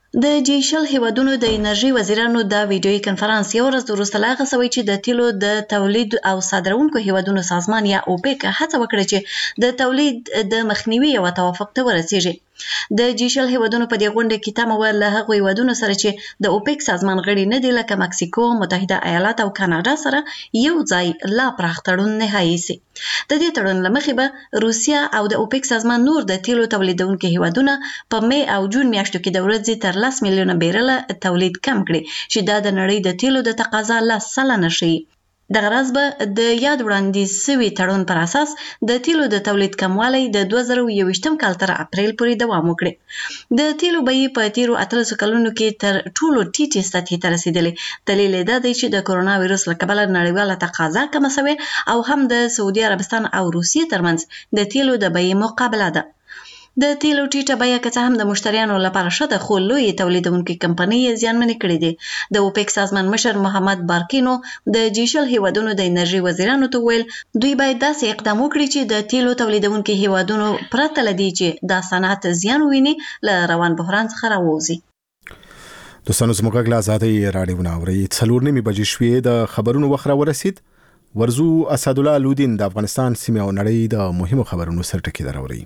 د جیشل هیوادونو د انرژي وزیرانو د ویډیوي کنفرانس یو ورځ وروسته لا غسوي چې د تیلو د تولید او صادرونکو هیوادونو سازمان یا اوپک هڅه وکړه چې د تولید د مخنیوي او توافق ته ورسیږي. د جیشل هیوادونو په دې غونډه کې تمه ول له هغو هیوادونو سره چې د اوپک سازمان غړي نه دي لکه مکسیکو، متحده ایالات او کاناډا سره یو ځای لا پراخ تړون نهایی سي. د دې تړون له مخې به روسیا او د اوپک سازمان نور د تیلو تولیدونکو هیوادونه په می او جون میاشتو کې د ورځې تر 10 میلیونه بیرله تولید کم کړي چې دا د نړۍ د تیلو د تقاضا 10% شي. دغه راز به د یاد وړاندیز شوي تړون پر اساس د تیلو د تولید کموالی د 2021 کال تر اپریل پورې دوام وکړي. د تیلو بیې په تیرو 13 کلونو کې تر ټولو ټیټې سطحې ته رسیدلې. دلیل دا دی چې د کرونا وایرس له کبله نړیواله تقاضا کمه شوې او هم د سعودي عربستان او روسیې ترمنځ د تیلو د بیې مقابله ده. د تیلو ټیټه بیه که څه هم د مشتریانو لپاره ښه ده، خو لویې تولیدونکي کمپنۍ یې زیانمنې کړې دي. د اوپک سازمان مشر محمد بارکینو د جیشل هیوادونو د انرژي وزیرانو ته ویل دوی باید داسې اقدام وکړي چې د تیلو تولیدونکي هیوادونو پرته له دې چې دا صنعت زیان وویني له روان بحران څخه راووځي. دوستانو زموږ غږ له ازادۍ راډیو نه اورئ. 4:30 بجې شوې د خبرونو وخت راورسید. ورزو اسدالله لودین د افغانستان سیمه او نړۍ د مهمو خبرونو سرټکی دراوري.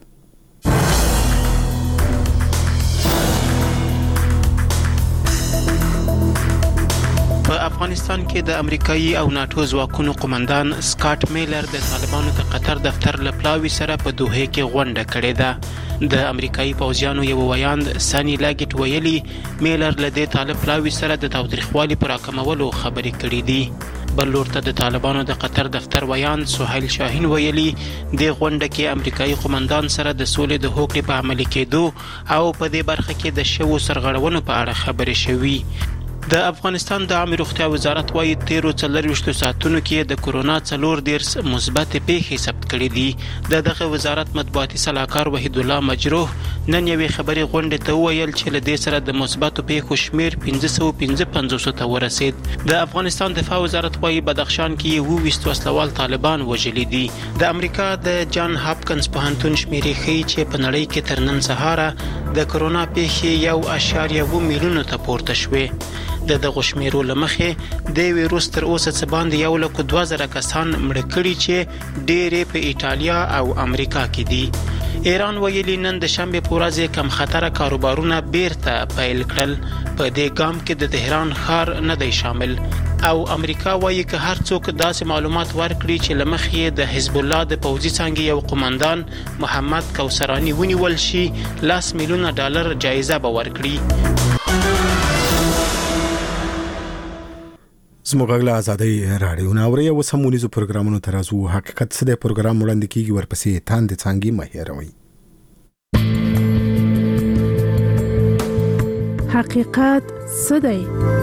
په افغانستان کې د امریکایي او ناتو ځواکونو قومندان سکاټ میلر د طالبانو د قطر دفتر له پلاوي سره په دوحه کې غونډه کړې ده. د امریکایي پوځیانو یو ویاند سانی لاګټ ویلي میلر له دې طالب پلاوي سره د تاوتریخوالي پر راکمولو خبرې کړې دي. بل لور ته د طالبانو د قطر دفتر ویاند سهیل شاهین ویلي د غونډه کې امریکایي قومندان سره د سولې د هوکړې په عملي کېدو او په دې برخه کې د شوو سرغړونو په اړه خبرې شوي. د افغانستان د عامه روغتیا وزارت وايي 13 ساعتونو کې د کرونا 14 مثبت پیښې ثبت کړې دي. دغه وزارت مطبوعاتي صلاحکار وحید الله مجروح نن یوې خبري غونډې ته ویل چې له دې سره د مثبتو پیښو شمیر 1555 ته ورسید. د افغانستان دفاع وزارت وايي بدخشان کې 22 وسلوال طالبان وژلي دي. د امریکا د جان هاپکنز پوهنتون شمیرې ښیي چې په نړۍ کې تر نن سهاره د کرونا پیښې 1.2 میلیون ته پورته شوې. د دغه شمیرو له مخې د ویروس تر اوسه څه باندې 1,2000 کسان مړه کړي چې ډېرې په ایټالیا او امریکا کې دي. ایران ویلي نن د شنبې په ورځ کم خطره کاروبارونه بیرته پیل کړل. په دې ګام کې د تهران ښار نه دی شامل او امریکا وایي که هر څوک داسې معلومات ورکړي چې له مخې د حزب الله د پوځي څانګې یو قومندان محمد کوثراني ونیول شي $10 میلیون جایزه به ورکړي. زموږ غږ له ازادۍ راډیو نه اورئ. اوس هم ونیزو پروګرامونو ته راځو. حقیقت څه دی پروګرام وړاندې کیږي، ورپسې تاندې څانګې مه هېروئ. حقیقت څه دی؟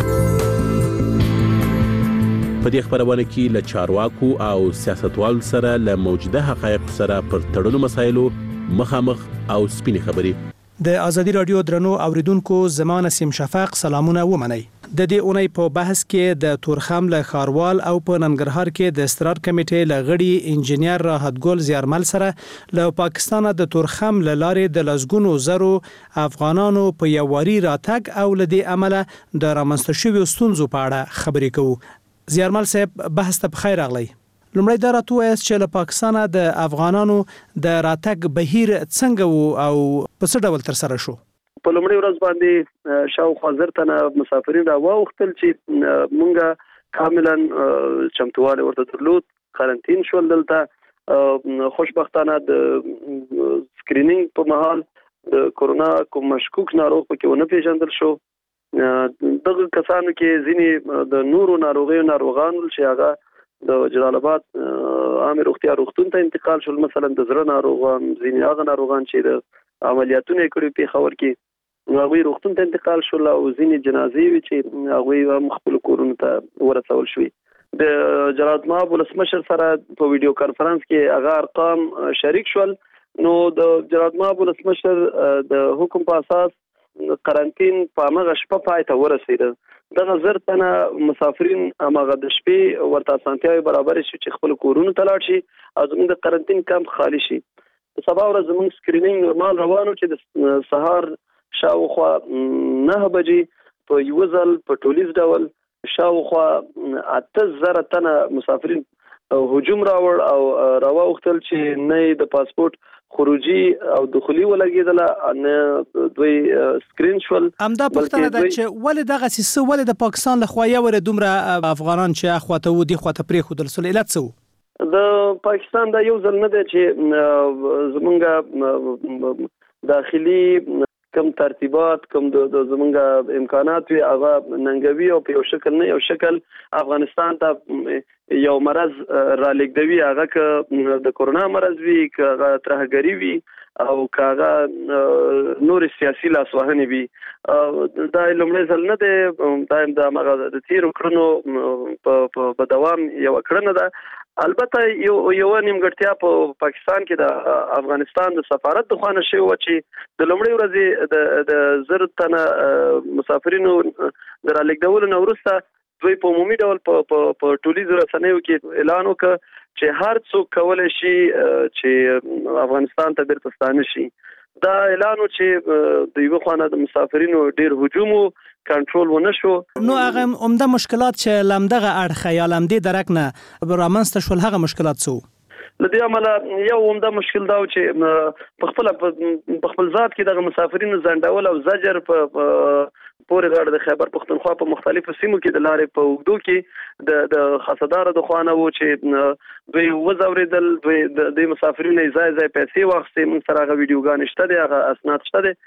په دې خبرونه کې له چارواکو او سیاستوالو سره له موجوده حقایق سره پر تړلو مسایلو مخامخ او سپینې خبرې. د ازادي رادیو درنو اوریدونکو زما نسیم شفق سلامونه ومنئ. د دې اونۍ په بحث کې د تورخم له خاروال او په ننګرهار کې د استقرار کمیټې له غړي انجنیر راحت ګل زیارمل سره له پاکستان د تورخم له لارې د لزګونو زرو افغانانو په یوواري راتګ او له دې عمله د رامنځته شویو ستونزو په اړه خبرې کوو. زیارمل صاحب بحث ته بخیر راغلی. لومړی دا راته وایاست چې له پاکستانه د افغانانو د راتګ بهیر څنګه وو او په څه ډول ترسره شو؟ په لومړي ورځ باندې شاوخوا 1000 تنه مسافرین راوغوښتل چې مونږه کاملا چمتووالی ورته درلود. کارانتین شول دلته. خوشبختانه د سکرینینګ په مهال د کرونا کوم مشکوک ناروغ پکې ونه پیژندل شو. دغه کسانو کې ځینې د نورو ناروغانو چې هغه د جلال آباد عام روغتیا روغتون ته انتقال شول. مثلا د زړه ناروغان، ځینې هغه ناروغان چې د عملیاتونه کړي په خبر کې هغه روغتون ته انتقال شول او ځینې جنازې وی چې هغه هم خپل کورونو ته ورسول شوې. د جلال آباد ولسمشر سره په ویډیو کانفرنس کې هغه ارقام شریک شول. نو د جلال آباد ولسمشر د حکم په اساس کارانتین په هغه شپه پای ته ورسېده. دغه 1000 تنه مسافرین هغه د شپې ورته اسانتیاوې برابر شي چې خپل کورونو ته لاړ شي او زموږ د کارانتین کمپ خالی شي. سبا ورځ زموږ سکرینینګ نورمال روانو چې د سهار شاوخوا 9 بجې په یو ځل په ټولیز ډول شاوخوا 8000 تنه مسافرین هجوم راوړ او راوختل چې نه د پاسپورت خروجي او دخولي ولګیدله نه دوی سکرین شول. همدا پوښتنه ده چې ولې دغه سیسه ولې د پاکستان له خوا یې دومره افغانان چې اخواته و دي خواته پرې خودل سول علت څه د پاکستان دا یو ځل نه دی چې زمونږ داخلي کم ترتیبات کم د زمونږ امکانات وي هغه ننګوي او په یو شکل نه یو شکل افغانستان ته یو مرض را لګدوي هغه ک د کورونا مرض وي ک ترهګری وي او کاغه نور سیاسي لاسوهنه وي دا لمړی ځل نه دی دا مغه د تیر کړنو په دوام یو کړنه ده. البته یو نیمګړتیا په پاکستان کې د افغانستان د سفارت د خوانه شوی و چې د لومړۍ ورځې د زر تنه مسافرینو د رالیږدولو نه وروسته دوی په عمومي ډول په ټولیز رسنیو کې اعلان وکړ چې هر څوک کولای شي چې افغانستان ته بیرته ستانه شي. دا اعلان چې د یو خوانه د مسافرینو ډیر هجوم کنټرول ونه شو. نو هغه عمده مشکلات چې لمدغه اړخه یا لمدې درک نه رامنځته شول هغه مشکلات څه لدی عمله یو عمده مشکل دا چې په خپل ذات کې دغه مسافرینو ځنډول او زجر په پورې غاړه د خیبر پښتونخوا په مختلفو سیمو کې د لارې په اوږدو کې د خاصدار د خوانه وو چې دوی وزوریدل دوی د مسافرینو ځای پیسې واخستې موږ سره هغه ویډیوګان شته دي هغه اسناد شته دي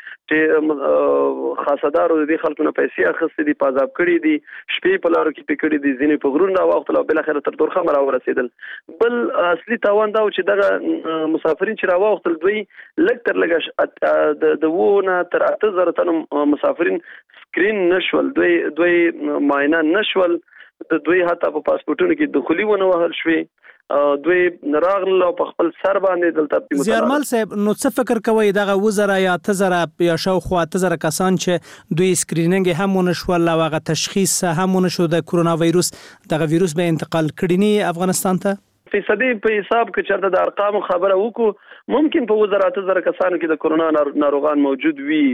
چې خاصدار د دې خلکو نه پیسې اخستې دي پازاب کړي دي شپې په لارو کې پکړي دي ځینې په غرونو واخته او بل اخر تر تورخم راورسېدل. بل اصلي تاوان دا چې دغه مسافرین چې راوختل دوی لږ تر لږه د وونه تر 8000 تنه مسافرین سکرین نشول دوی معاینه نشول دوی حتی په پاسپورتونو کې دخولي ونه وهل شوی دوی راغله په خپل سر باندې دلته زیارمل صاحب نو څه فکر کوي دغه وزره یا تزره یا شاوخوا تزره کسان چې دوی سکرینینګ هم ونشول او هغه تشخیص هم ونشو د کورونا وایروس دغه وایروس به انتقال کړي نه افغانستان ته فیصدي په حساب کې چرته د ارقام خبره وکړو ممکن په وزارت زره کسانو کې د کورونا ناروغان موجود وي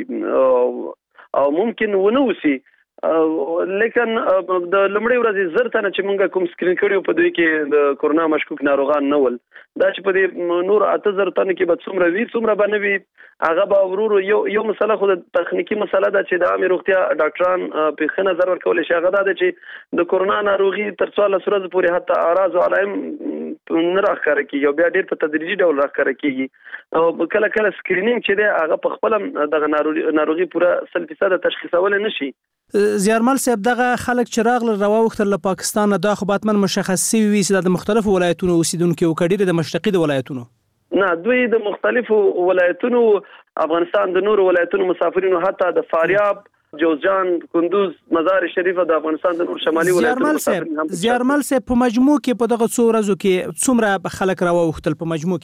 او ممکن ونه وسی لیکن د لمړی ورځې زر تنه چې مونږه کوم سکرین کړیو په دوی کې د کورونا مشکوک ناروغان نه ول دا چې په دې نور 8000 تنه کې به څومره وی څومره بنوي هغه به ورور یو مسله خو د تخنیکی مسله ده چې د عامه روغتیا ډاکټران په ښه نظر ورکول شي هغه ده چې د کورونا ناروغي تر 14 ورځې پورې حتی اعراض او علائم نه راخره کیږي بیا ډیر په تدریجي ډول راخره کیږي او کله کله سکرینینګ چې ده هغه په خپل د ناروغي پوره 100% تشخیصول نه شي. زیارمل صاحب دغه خلک چې راغله راوختل له پاکستان دا خو باتمن مشخص وي چې د مختلفو ولایتونو اوسیدونکو او کډیر د مشرقي د ولایتونو نه دوی د مختلفو ولایتونو افغانستان د نور ولایتونو مسافرینو حتی د فاریاب جوزجان کندوز مزار شریف د افغانستان د نور شمالي ولایتونو مسافرین زیارمل صاحب په مجموع کې په دغه څو ورځو کې څومره خلک راوختل په مجموع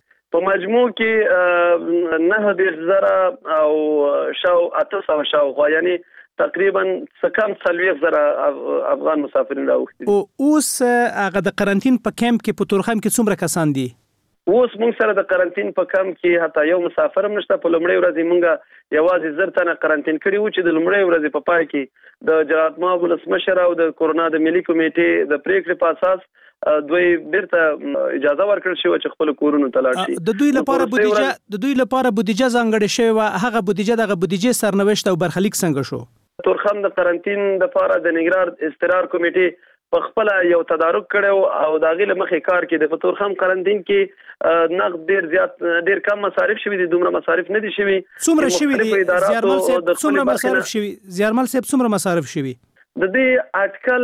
کې 9000 او شاو 800 شاو یعنی تقریبا سکم 30,000 افغان مسافرین راوختي. او اوس هغه د قرنټین په کیمپ کې په تورخم کې څومره کسان دي؟ اوس موږ سره د قرنټین په کیمپ کې حتی یو مسافر هم نشته. په لومړی ورځ موږ یوازې زر تنه قرنټین کړي وو چې د لومړی ورځ په پای کې د جهاد ماب ولسمشر او د کورونا د ملي کمیټې د پریکړې په اساس دوی بیرته اجازه ورکړل شو چې خپل کورونو ته لاړ شي. د دوی لپاره بودیجه ځانګړې شوی هغه بودیجه دغه بودیجه سرنوشت او برخلیک څنګه شو؟ تورخم د قرنټین د لپاره د نګران استقرار کمیټې په خپل یو تدارک کړو او دا غي لمخې کار کې د تورخم قرنټین کې نقد ډیر زیات ډیر کم مصارف شوي دي دومره مصارف نه دي شوي څومره شوي دي زیارمل صاحب څومره مصارف شوي د دې اټکل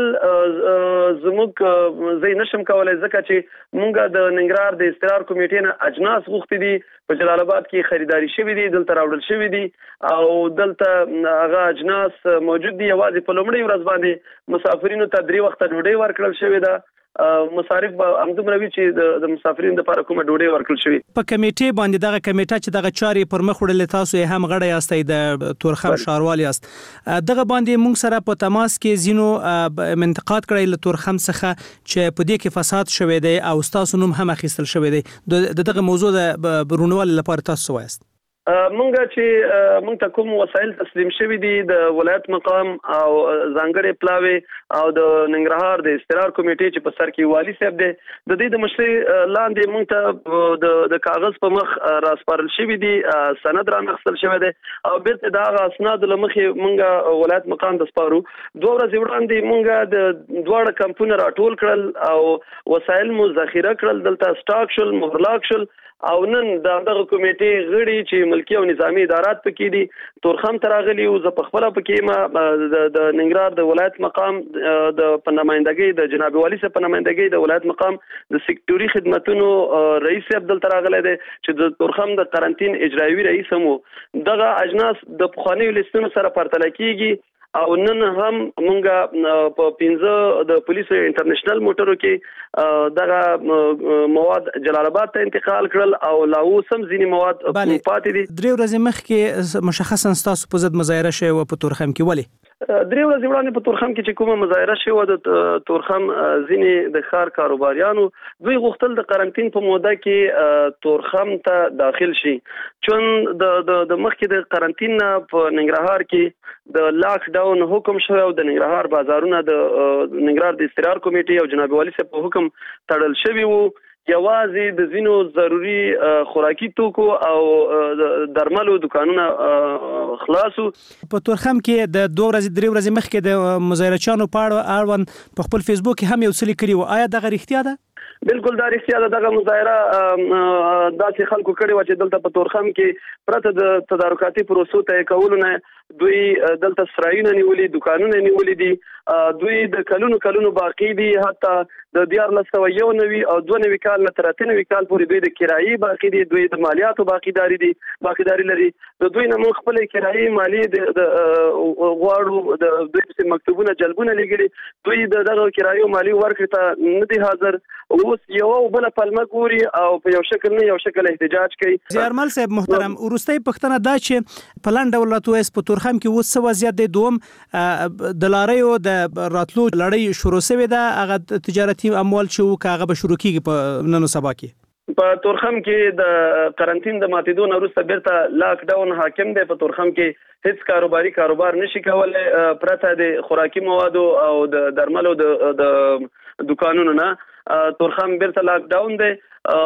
زموږ زې نشم کولای ځکه چې مونږه د ننګرهار د استقرار کمیټې نه اجناس غوښتي دي په جلال آباد کې خریداري شوی دي دلته راوړل شوی دي او دلته هغه اجناس موجود دي یوازې په لومړی ورځ باندې مسافرینو ته 3 وخت ډوډۍ ورکړل شوی ده مصارف به همدومره وي چې د مسافرینو لپاره کومه ډوډۍ ورکړل شوی. په کمیټې باندې دغه کمیټه چې دغه چاري پر مخ وړل تاسو یې هم غړی یاستئ د تورخم شاروال یاست دغه باندې موږ سره په تماس کې زینو منتقاد کړی له تورخم څخه چې په دې کې فساد شوی دی او تاسو نوم هم اخیستل شوی دی دغه موضوع د برونوال لپاره تاسو وایست. مونږ چې مونږ ته کوم وسایل تسلیم شوي دي د ولایت مقام او ځانګړي پلاوي او د ننګرهار د استقرار کمیټې چې په سر کې والی صاحب دی د دې د مشرۍ لاندې مونږ ته د کاغذ په مخ راسپارل شوي دي سند رانغستل شوی دی او بیرته د هغه اسناد له مخې مونږ ولایت مقام د سپارو 2 ورځې وړاندې مونږ د دواړه کمپونه راټول کړل او وسایل مو ذخیره کړل دلته سټاک شول مهرلاک شل او نن دغه کمیټې غړي چې ملکی او نظامی ادارات پکې دي تورخم تراغلي او ز په خپل پکې ما د ننګرهار د ولایت مقام د پنامایندګۍ د جناب والی صاحب پنامایندګۍ د ولایت مقام د سکیورټي خدماتونو رئیس عبدل تراغلی دی چې د تورخم د قرنټین اجرایوي رئیس هم دغه اجناس د پخوانیو لیستونو سره پرتله کیږي او نن هم مونږه په 15 د پولیسو انټرنیشنل موټرو کې دغه مواد جلال آباد ته انتقال کړل او لا اوسم ځینی مواد پاتې دي 3 ورځې مخکې مشخصا تاسو په ضد مظاهره شوه په تورخم کې ولې 3 ورځې وړاندې په تورخم کې چې کومه مظاهره شوه د تورخم ځینی د ښار کاروباریانو دوی غوښتل د قرنټین په موده کې تورخم ته داخل شي چون د مخکې د قرنټین په ننګرهار کې د لاک ډاون حکم شوی او د ننګرهار بازارونه د ننګرهار د استقرار کمیټې او جناب والی صاحب په حکم تړل شوی وو یوازې د زینو ضروری خوراکي توکو او درملو دکانونه خلاصو په تورخم کې د 2 ورځې 3 ورځې مخکې د مظاهرچیانو په اړوند په خپل فیسبوک کې هم یو څه لیکلي وو آیا دغه رښتیا ده بالکل دا رښتیا ده دغه مظاهره داسې خلکو کړي و چې دلته په تورخم کې پرته د تدارکاتي پروسو ته کولو نه دوی دلته سرایونه نیولې دکانونه نیولې دي دوی د کلونو باقی دي حتی د 1491 او 92 کال نه تر 93 کال پورې دوی د کرایي باقی دي دوی د مالیاتو باقیداری لري د دوی نه مخ خپل کرایي مالی د غواړو د دوی مکتوبونه جلبونه لګړي دوی دغه کرایي مالی ورکړه ته نه دي حاضر اوس یو بل پلمه ګوري او په یو شکل نه یو شکل احتجاج کوي زیارمل صاحب محترم ورستۍ پښتنه دا چې پلان ډول تویس په تورخم کې اوس څه وضعیت دی دوم د لاریو د راتلو لړۍ شروع شوې ده هغه تجارتي اموال چې هغه به شروع کیږي په نن سبا کې په تورخم کې د قرنټین د ماتیدو وروسته بیرته لاک ډاون حاکم دی په تورخم کې هیڅ کاروبار نشي کولای پرته د خوراکي موادو او د درملو د دکانونو نه تورخم بیرته لاک ډاون دی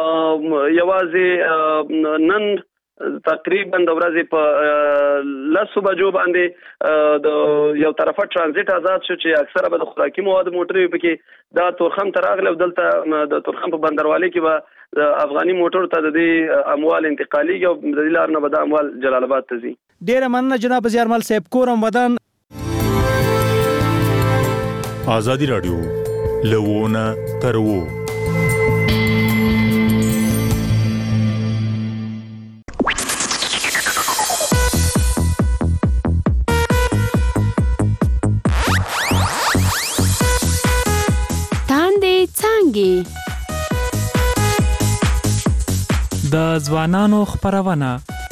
یوازې نن تقریبا د ورځې په 10 بجو باندې د یو طرفه ترانزیت آزاد شو چې اکثره به د خوراکي مواد موټرې پکې دا تورخم تراغله دلته د تورخم په بندروالي کې به د افغاني موټر ته د اموال انتقالي او د دې لار نه به د اموال جلال آباد ته ځي ډیر مننه جناب زیارمل صاحب کورم ودان ازادي رادیو لوونه ترو د ځوانانو خبرونه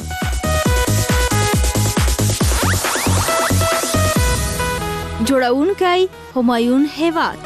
جوړونکي همایون هیواد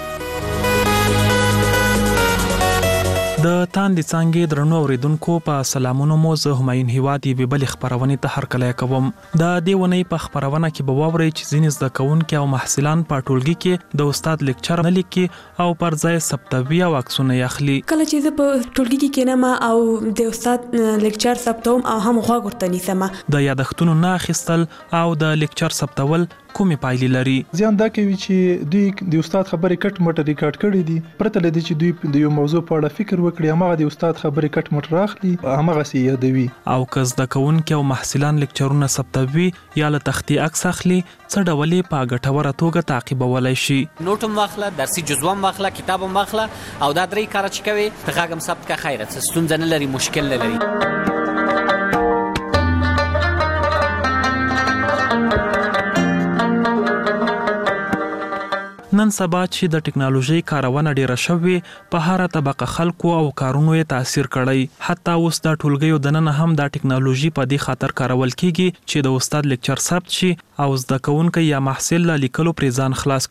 د تاندې څنګه درنو اوریدونکو په سلامونو مو زه همایون هیواد یې بل خبرونه ته هر کله کوم د دیونی په خبرونه کې به ووري چې ځینې زده کوونکي او محصلان په ټولګي کې د استاد لیکچر نه لیکي او پر ځای ثبتوي او عکسونه یخلي کله چې زه په ټولګي کې کېنم او د استاد لیکچر ثبتوم او هم غوږ ورته نیسم د یادښتونو نه اخیستل او د لیکچر ثبتول کومې پایلې لري ځان دا کوي چې دوی د استاد خبرې کټ مټ ریکارډ کړي دي پرته لدی چې دوی د یو موضوع په اړه فکر وکړي هغه د استاد خبرې کټ مټ راخلي هغه سي یادوي او کز د کوونکو او محصلان لیکچرونه ثبتوي یا له تختی عکس اخلي څه ډولې په ګټوره توګه تعقیبولای شي نوټم واخله درسي جزوم واخله کتابم واخله او دا درې کار چې کوي ته غاګم ثبت کا خیرت ستونزه نه لري مشکل نه لري نن سبا چې د ټکنالوژي کارونه ډیره شوې په هر طبقه خلکو او کارونو یې تاثیر کړی حتی اوس د ټولګیو د نن هم د ټکنالوژي په دې خاطر کارول کیږي چې د استاد لیکچر ثبت شي او زده کوونکي یا محصل له لیکلو پرې ځان خلاص کړي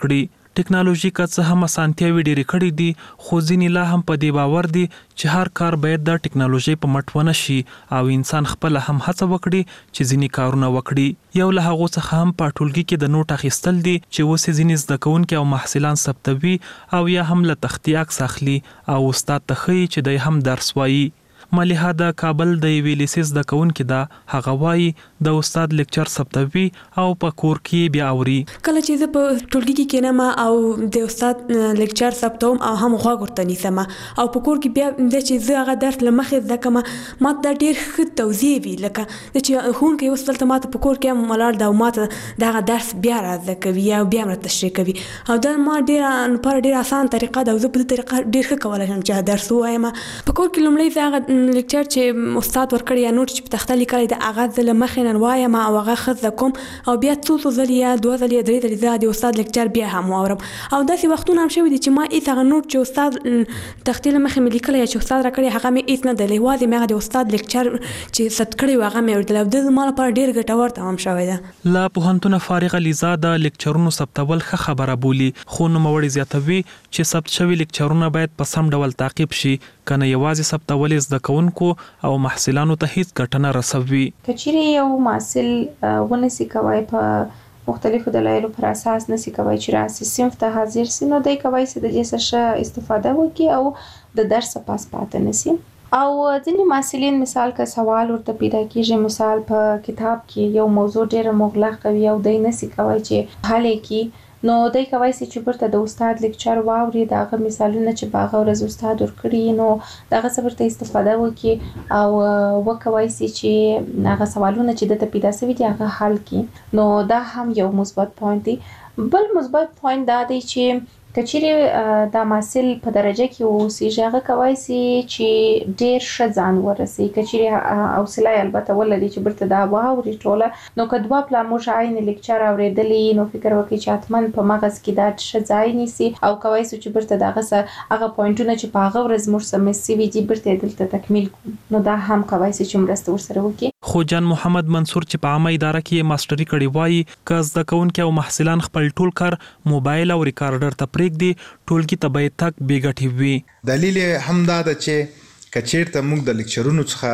ټکنالوژي که څه هم اسانتیاوي ډېرې کړې دي خو ځینې لا هم په دې باور دي چې هر کار باید د ټکنالوژي په مټ ونه شي او انسان خپل هم هڅه وکړي چې ځینې کارونه وکړي. یو له هغو څخه هم په ټولګي کې د نوټ اخیستل دي چې اوس ځینې زده کوونکي او محصلان ثبتوي او یا هم له تختې عکس اخلي او استاد ته ښیي چې دی هم درس وایي. ملیحه د کابل د یوې لیسې زده کوونکې ده. هغه وایي د استاد لیکچر ثبتوي او په کور کې بیا اوري. کله چې زه په ټولګي کې کېنم او د استاد لیکچر ثبتوم او هم غوږ ورته نیسم او په کور کې بیا د چې زه هغه درس له مخې زده کوم ما ته ډېر ښه توضیح وي لکه چې ښوونکی اوس دلته ما ته په کور کې هم ولاړ ده او ما ته دغه درس بیا را زده کوي یا بیا هم را تشریح کوي او دا ما ډېره اسان طریقه ده او زه په دې طریقه ډېر ښه کولی شم چې درس ووایم. په کور کې لومړی زه هغه لیکچر چې استاد ورکړی یا نوټ چې په تخته لیکلی د هغه زه له مخې نه وایم او هغه ښه زده کوم او بیا څو ځلې یا 2 ځلې یا 3 ځلې زه د استاد لیکچر بیا هم واورم او داسې وختونه هم شوي دي چې ما هېڅ هغه نوټ چې استاد تختې له مخې مې لیکلی یا چې استاد راکړی هغه مې هېڅ نه دی یوازې مې هغه د استاد لیکچر چې ثبت کړی و هغه مې اورېدلی او دا زما لپاره ډېر ګټور تمام شوی ده. له پوهنتونه فارغه لیزا د لیکچرونو ثبتول ښه خبره بولي خو نوموړی زیاتوي چې ثبت شوي لیکچرونه باید په سم ډول تعقیب شي کنه یوازې ثبتول زده کوونکو او محصلانو ته هیڅ ګټه نه رسوي. که چیرې یو محصل ونسي کوای په مختلفو دلایلو پر اساس نسي کوای چې راسي صنف ته حاضر سي نو دی کوای چې د دې څخه استفاده وکړي او د درس پاس پاتې نسي او ځینې محصلین مثال که سوال ورته پیدا کیږي مثال په کتاب کې یو موضوع ډېره مغلق وي او دی نسي کوای چې حل کړي نو دی کوای چې برته د استاد لیکچر واوري دغه مثالونه چې باغ ورځ استاد ورکړي نو دغه صبرته استفاده وکړي او وکوای چې هغه سوالونه چې د پیدا شوي دي هغه حل کړي نو دا هم یو مثبت پوینټ دی. بل مثبت پوینټ دا دی چې کچېرې دا محصل په درجه کې اوسېږي هغه کوای چې ډېر ښه ځان ورسوي کچېرې حوصله یې البته ولري چې برته دا واوري ټوله نو که 2 پلا موږ عین لیکچر اورېدلی نو فکر وکړي چې حتما په مغز کې دا ښه ځای نیسي او کوای چې برته دغه هغه پوینټونه چې په هغه ورځ موږ سم سوي دي برته دلته تکمیل نو دا هم کوای چې مرسته ورسره وکړي. خو جان محمد منصور چې په عامه اداره کې ماستری کړي وایي که زده کوونکي او محصلان خپل ټول کار موبایل او ریکارډر ته پرېږدي ټولګي ته به تک بې ګټې وي. دلیل هم دا ده چې که چېرته موږ د لیکچرونو څخه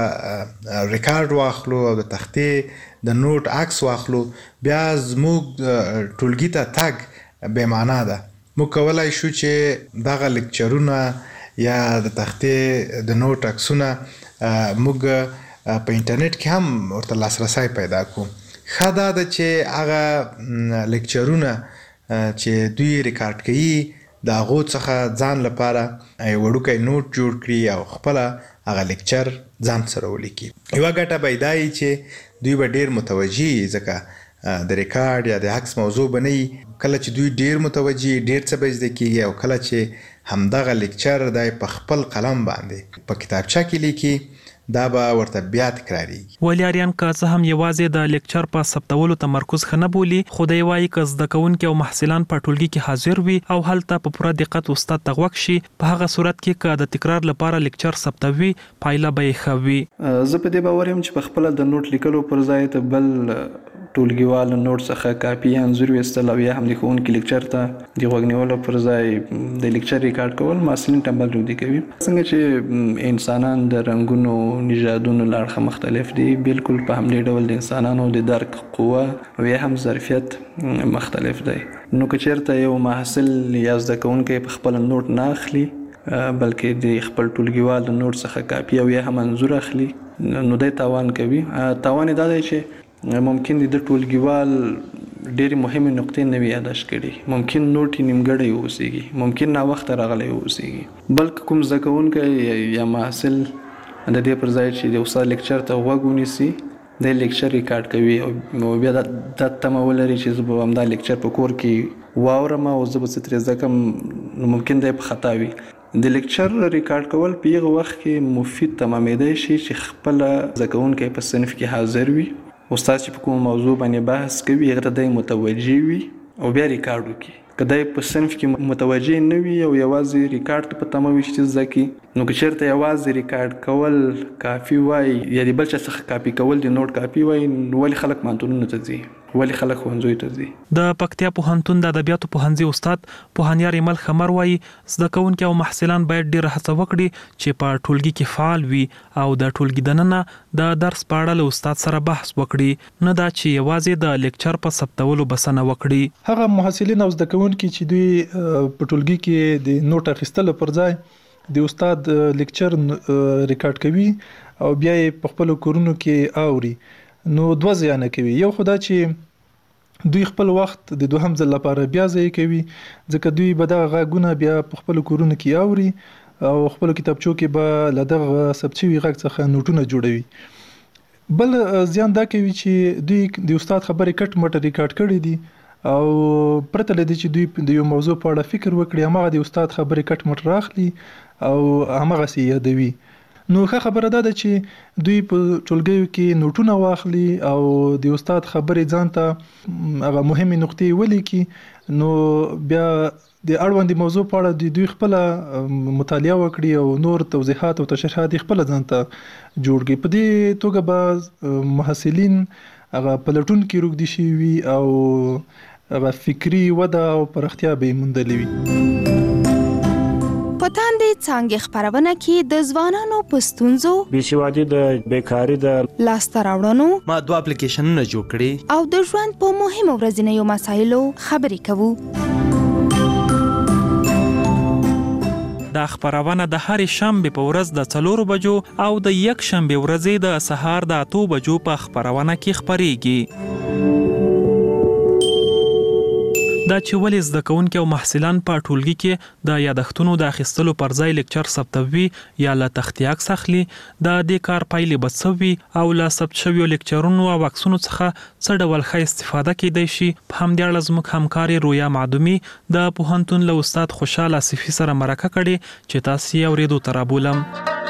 ریکارډ واخلو او د تختې د نوټ عکس واخلو بیا زموږ ټولګي ته تګ بې معنا ده. موږ کولی شو چې دغه لیکچرونه یا د تختې د نوټ عکسونه موږ په انټرنیټ کې هم ورته لاسرسی پیدا کړو. ښه دا ده چې هغه لیکچرونه چې دوی ریکارډ کوي د هغو څخه ځان لپاره یو وړوکی نوټ جوړ کړي او خپله هغه لیکچر ځان سره ولیکي. یوه ګټه به یې دا وي چې دوی به ډېر متوجه وي ځکه د ریکارډ یا د عکس موضوع به نه وي. کله چې دوی ډېر متوجه ډېر څه به زده کېږي او کله چې همدغه لیکچر دی په خپل قلم باندې په کتابچه کې لیکي دا به ورته بیا تکراریږي. ولیاریان که څه هم یوازې د لیکچر په ثبتولو تمرکز ښه نه بولي خو دی وایي که زده کوونکي او محصلان په ټولګي کې حاضر وي او هلته په پوره دقت استاد ته غوږ شي په هغه صورت کې که د تکرار لپاره لیکچر ثبتوي پایله به یې ښه وي. زه په دې باور یم چې په خپله د نوټ لیکلو پر ځای ته بل ټولګیوال نوټ څخه کاپي یا انځور ویستل او یا هم د ښوونکي لیکچر ته د غوږ نیولو پر ځای د لیکچر ریکارډ کول محصلین ټمبل رودي کوي. څنګه چې انسانان د رنګونو نژادونو له اړخه مختلف دي بالکل په همدې ډول د انسانانو د درک قوه او یا هم ظرفیت مختلف دی. نو که چېرته یو محصل یا زده کوونکی په خپله نوټ نه اخلي بلکې د خپل ټولګیوال د نوټ څخه کاپي او یا هم انځور اخلي نو دی تاوان کوي. تاوان یې دا دی چې ممکن د ټولګیوال ډېرې مهمې نقطې نه وي یاداشت کړي ممکن نوټ یې نیمګړی واوسېږي ممکن ناوخته راغلی واوسېږي بلکې کوم زده کوونکی یا محصل د دې پر ځای چې د استاد لیکچر ته غوږ ونیسي د لیکچر ریکارډ کوي او بیا دا تمه ولري چې زه به همدا لیکچر په کور کې واورم او زه به څه ترې زده کړم نو ممکن دی په خطا وي. د لیکچر ریکارډ کول په هغه وخت کې مفید تمامېدی شي چې خپله زده کوونکی په صنف کې حاضر وي استاد چې په کوم موضوع باندې بحث کوي هغه ته دی متوجه وي او بیا ریکارډ وکړي. که دی په صنف کې متوجه نه وي او یوازې ریکارډ ته په تمه وي چې زده کړي نو که چیرته یوازې ریکارډ کول کافي وای یا د بل چا څخه کاپي کول د نوٹ کاپي وای ولې خلک پوهنتونونو ته ځي ولې خلک ښوونځیو ته ځي. د پکتیا پوهنتون د ادبیاتو پوهنځي استاد پوهنیار ایمل خمر وایي زده کوونکي او محصلان باید ډېر هڅه وکړي چې په ټولګي کې فعال وي او د ټولګي دننه د درس په اړه له استاد سره بحث وکړي، نه دا چې یوازې د لیکچر په ثبتولو بسنه وکړي. هغه محصلین او زده کوونکي چې دوی په ټولګي کې د نوٹ اخیستلو پر ځای د استاد لیکچر ریکارډ کوي او بیا یې په خپل کورونو کې اوري، نو دوه زیانه کوي. یو خدا چې دوی خپل وخت د دوهم ځل لپاره بیا ځای کوي، ځکه دوی به دغه غږونه بیا په خپل کورونو کې اوري او خپل کتابچو کې به له دغه ثبت شوي غږ څخه نوټونه جوړوي. بل زیان دا کوي چې دوی د استاد خبرې کټ مټ ریکارډ کړي دي او پرته له دې چې دوی د یو موضوع په اړه فکر وکړي، هماغه د استاد خبرې کټ مټ راخلي او هماغه سي یادوي. نو ښه خبره ده چې دوی په ټولګیو کې نوټونه واخلي او د استاد خبرې ځان ته هغه مهمه نقطې ولیکي، نو بیا د اړوند موضوع په اړه دوی خپل مطالعه وکړي او نور توضیحات او تشریحات خپل ځان ته جوړ کړي. په دې توګه به محصلین هغه پلټون کې روږدي شي او هغه فکری وده او پرختیا به موندلې وي. په تاندې څانګې خبرونه کې د ځوانانو په ستونزو، بېسوادي د بیکاري د لاسته راوړنو، ما 2 اپلیکیشنونه جوړ کړي او د ژوند په مهمو ورځنیو مسایلو خبرې کوو. دا خبرونه د هرې شنبې په ورځ د 4 بجو او د یک شنبې ورځې د سهار د 8 بجو په خبرونه کې خبرېږي. دا چې ولې زده کوونکي او محصلان په ټولګي کې د یادښتونو د اخیستلو پر ځای لیکچر ثبتوي یا له تختې عکس اخلي، د دې کار پایلې به څه وي او له ثبت شویو لیکچرونو او عکسونو څخه څه ډول ښه استفاده کیدای شي. په همدې اړه زموږ همکارې رویا معدومي د پوهنتون له استاد خوشحال آصفي سره مرکه کړې چې تاسو یې اورېدو ته رابولم.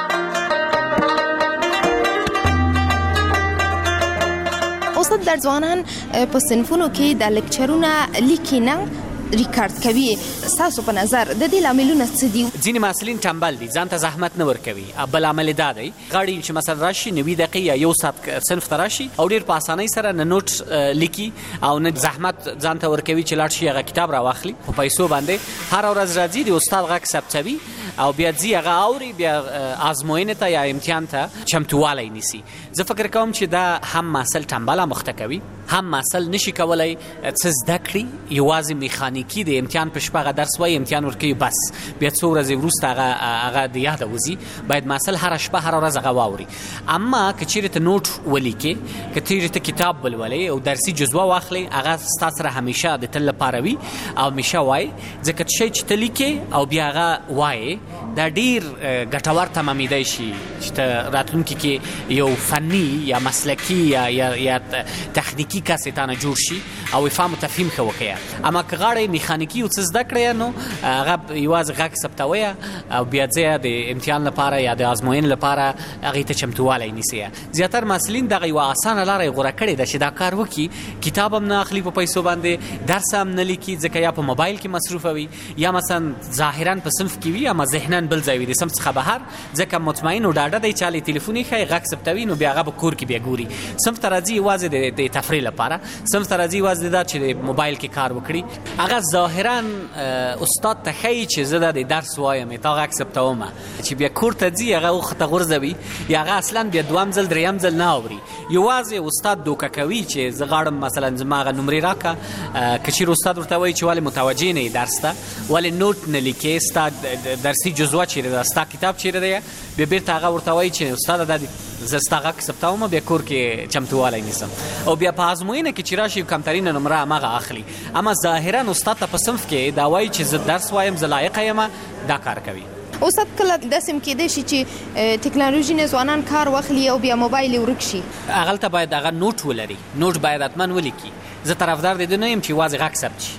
استاد در ځوانان په صنفونو کې د لیکچرونه لیکي نه ریکارډ کوي، تاسو په نظر د دې لاملونه څه دي؟ ځینې محصلین ټمبل دي، ځان ته زحمت نه ورکوي. بل عمل دا دی غواړي چې مثلا راشي 90 دقیقې یا 1 ساعت صنف ته راشي او ډېر په اسانۍ سره نه نوټ لیکي او نه زحمت ځان ته ورکوي چې لاړ شي هغه کتاب راواخلي په پیسو باندې. هر ورځ راځي د استاد غږ ثبتوي او بیا ځي هغه اوري، بیا ازموینې ته یا امتحان ته چمتوالی نیسي. زه فکر کوم چې دا هم محصل ټمبله مخته کوي، هم محصل نشي کولای څه زده کړي، یوازې میخانیکي د امتحان په شپه درس وایي، امتحان ورکوي بس بیا څو ورځې وروسته هغه د یاده وځي. باید محصل هره شپه هره ورځ هغه واوري. اما که چیرې ته نوټ ولیکې، که چیرې ته کتاب ولولې او درسي جزوه واخلې، هغه ستا سره همیشه د تل لپاره وي او همیشه وایي، ځکه شی چې ته لیکې او بیا هغه وایي دا ډیر ګټور تمامیدای شي چې ته راتلونکي کې یو فني یا مسلکی یا تخنیکی کس ته نه جوړ شي او فهم او تفهیم ښه وکړي. اما که غواړئ میخانیکي او څه زده کړئ، نو هغه یوازې غږ ثبتوئ او بیا ځئ د امتحان لپاره یا د ازموینې لپاره هغې ته چمتوالی نیسئ. زیاتر محصلین دغه یوه اسانه لاره یې غوره کړې ده چې دا کار وکړي، کتاب هم نه اخلي په پیسو باندې، درس هم نه لیکي ځکه یا په موبایل کې مصروفه وي یا مثلا ظاهرا په صنف کې وي اما ذهنا بل ځای وي د صنف څخه بهر، ځکه مطمئن او ډاډه دی چې هلې تلیفون یې ښایي غږ ثبتوي، نو بیا هغه به کور کې بیا ګوري. صنف ته راځي یوازې د تفریح لپاره، صنف ته راځي یوازې دا چې د موبایل کې کار وکړي. هغه ظاهرا استاد ته ښایي چې زه د درس وایم تا غږ ثبتوم، چې بیا کور ته ځي هغه وخته غورځوي یا هغه اصلا بیا دوم ځل دریم ځل نه اوري. یوازې استاد دوکه کوي چې زه غواړم مثلا زما هغه نمرې راکړه، که چیرې استاد ورته وایي چې ولې متوجه نه یې درس ته، ولې نوټ نه لیکې، ستا درسي جزوه چیرې ده، ستا کتاب چیرې دی، بیا بیرته هغه ورته وایي چې استاده دا زه ستا غږ ثبتوم، بیا کور کې چمتوالی نیسم او بیا په ازموینه کې چې راشي کمترینه نمره هماغه اخلي. اما ظاهرا استاد ته په صنف کې دا وایي چې زه درس وایم، زه لایقه یم، دا کار کوي. استاد کله داسې هم کېدای شي چې ټکنالوژي نه ځوانان کار واخلي او بیا موبایل یې ورک شي، هغلته باید هغه نوټ ولري، نوټ باید حتما ولیکي. زه طرفدار د دې نه یم چې یوازې غږ ثبت شي،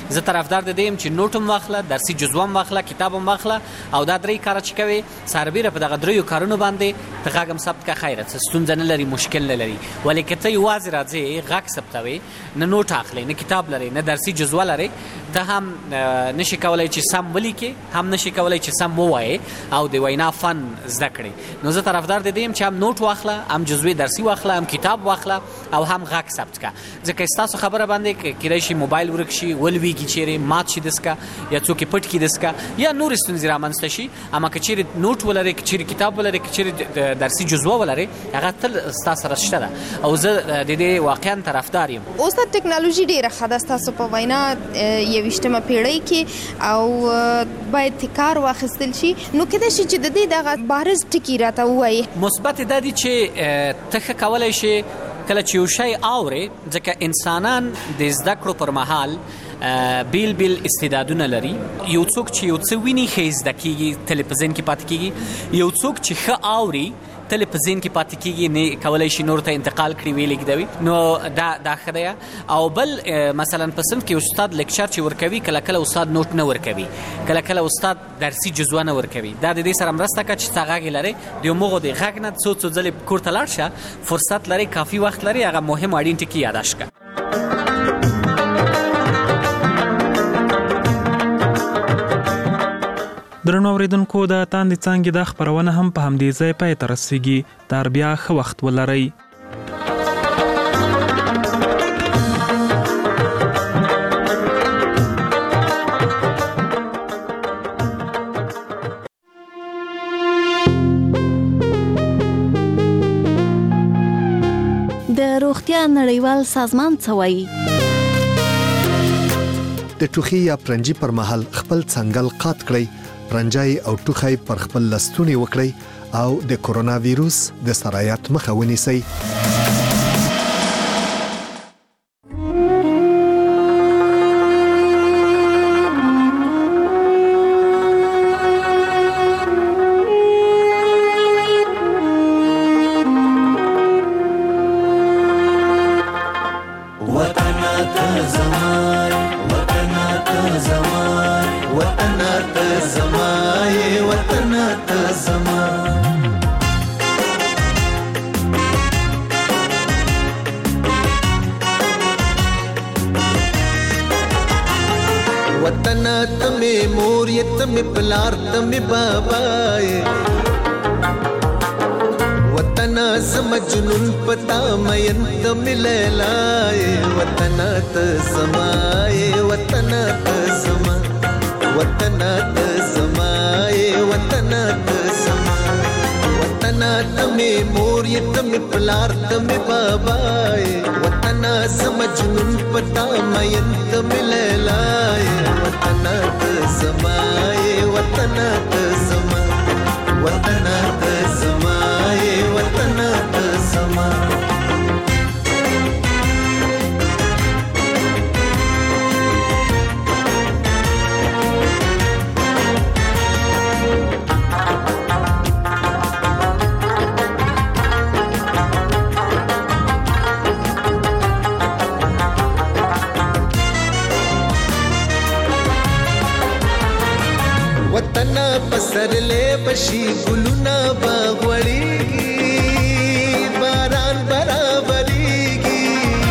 زه طرفدار د دې چې نوټ هم واخله، درسي جزوه هم واخله، کتاب هم واخله او دا درې کار چې کوي سربیره په دغه دریو کارونو باندې ته غږ هم ثبت کا خیره ستونزه نه لري، مشکل نه لري. ولې که ته یوازې راځې غږ ثبتوي، نه نوټ اخلي، نه کتاب لري، نه درسي جزوه لري، ته هم نشي کولای چې سم ولیکې، هم نشي کولای چې سم ووایې او د وینا فن زده کړې. نو زه طرفدار د دې چې هم نوټ واخله، هم جزوه درسي واخله، هم کتاب واخله او هم غږ ثبت کا. ځکه ستاسو خبره باندې کېدای شي موبایل ورک شي، ولويږي چیرې مات شي دسکا یا څوک پټ کی دسکا یا نور ستونزې رامنځته شي. اما که چیرې نوټ ولري، که چیرې کتاب ولري، که چیرې درسي جزوه ولري، هغه تل ستاسو سره شته ده او زه د دې واقعا طرفدار یم. اوس د ټکنالوژي ډیره ښه ده ستاسو په وینا 21مه پیړۍ کې او باید کار واخیستل شي. نو کېدای شي چې د دې دغه بارز ټکي راته ووایي. مثبت دا دی چې ته ښه کولی شي کله چې یو شی اورې، ځکه انسانان د زده کړو پر مهال بیل بیل استعدادونه لري. یو څوک چې یو څه ویني ښه زده کېږي، تل په ذهن کې پاتې کېږي. یو څوک چې ښه اوري تل په ذهن کې پاتې کېږي، نه کولی شي نور ته انتقال کړي، ویې لېږدوي. نو دا ښه دی. او بل مثلا په صنف کې استاد لیکچر چې ورکوي، کله کله استاد نوټ نه ورکوي، کله کله استاد درسي جزوه نه ورکوي. دا د دې سره مرسته کوي چې ته غږ لرې، د یو مغو د غږ نه څو ځلې کور ته لاړ شه، فرصت لرې، کافي وخت لرې، هغه مهم اړین ټکي یاداشت کړه. درنو اوریدونکو، د تاندې څانګې د خبرونه هم په همدې ځای پای ته رسیږي. تر بیا ښه وخت ولرئ. د روغتیا نړیوال سازمان څه وایي؟ د ټوخي یا پرنجي پر مهال خپل څنګل قات کړئ، پرنجای او ټوخی پر خپل لستونی وکړئ او د کورونا ویروس د سرایت مخه ونیسئ. مجنون پتا مین تم لیلائے وطن تسمائے وطن تسما وطن تسمائے وطن تسما وطن تمے موری تم پلار تم بابائے وطن مجنون پتا مین تم لیلائے وطن تسمائے وطن تسما وطن تسمائے وطن تسما وطن پسر لے بشی گلونا باغوڑی باران برابری گی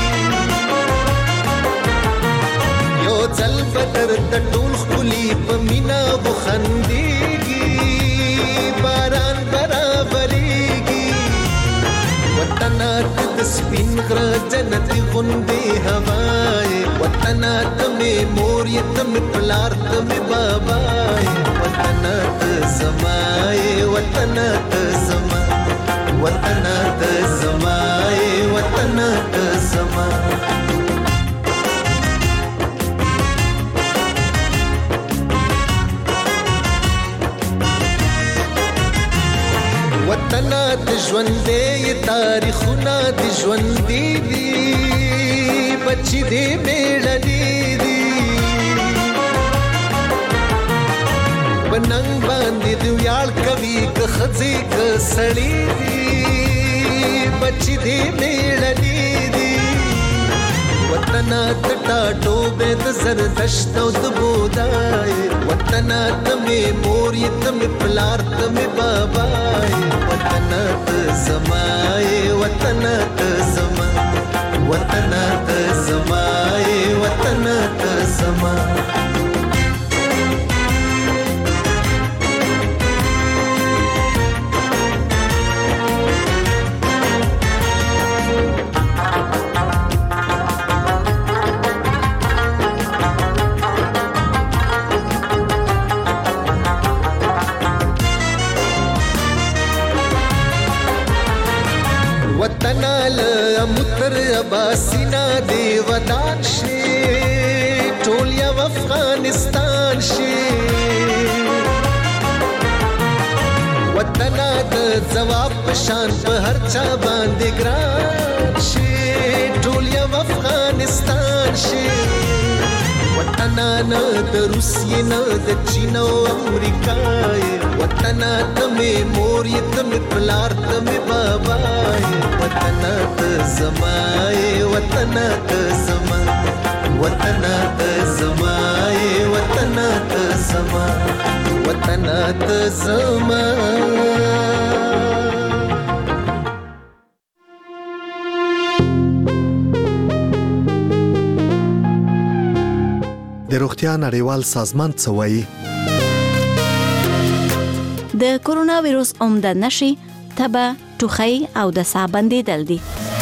یو ځل بدر د ټول خلی پمینا بخندی گی باران برابری گی وطن د سپین غر جنت غوندې هوای وطن تمې مور یې تمې پلار تمې بابای وطن تسمای وطن تسما وطن تسمای وطن تسما وطن د ژوندې تاریخونه د ژوندې دي بچی دې میړنی دي بننګ باندې د ویاړ کوي که خځې که سړی دي بچی دې میړنی دي وطن وطنا تټا ټوبه د زردشت او د بودای وطنا تمه مور یتم پلار تمه بابای وطنا ت زمای وطنا ت زما وطنا ت زمای وطنا ت زما وطنا لمتر اباسینا دی ودان شي ټول یو افغانستان شي وطنا د جواب پشان په هر چا باندې ګران شي ټول یو افغانستان شي وطنا نه د روسیې نه د چین او امریکا وطنا تمه مور یتم پلار تمه بابا وطنا ت زمای وطنا ت زما وطنا ت زمای وطنا ت زما وطنا ت زما د روغتیا نړیوال سازمان څه وایي؟ د کورونا وایروس عمده نښې تبه، ټوخی او د ساه بندېدل دي.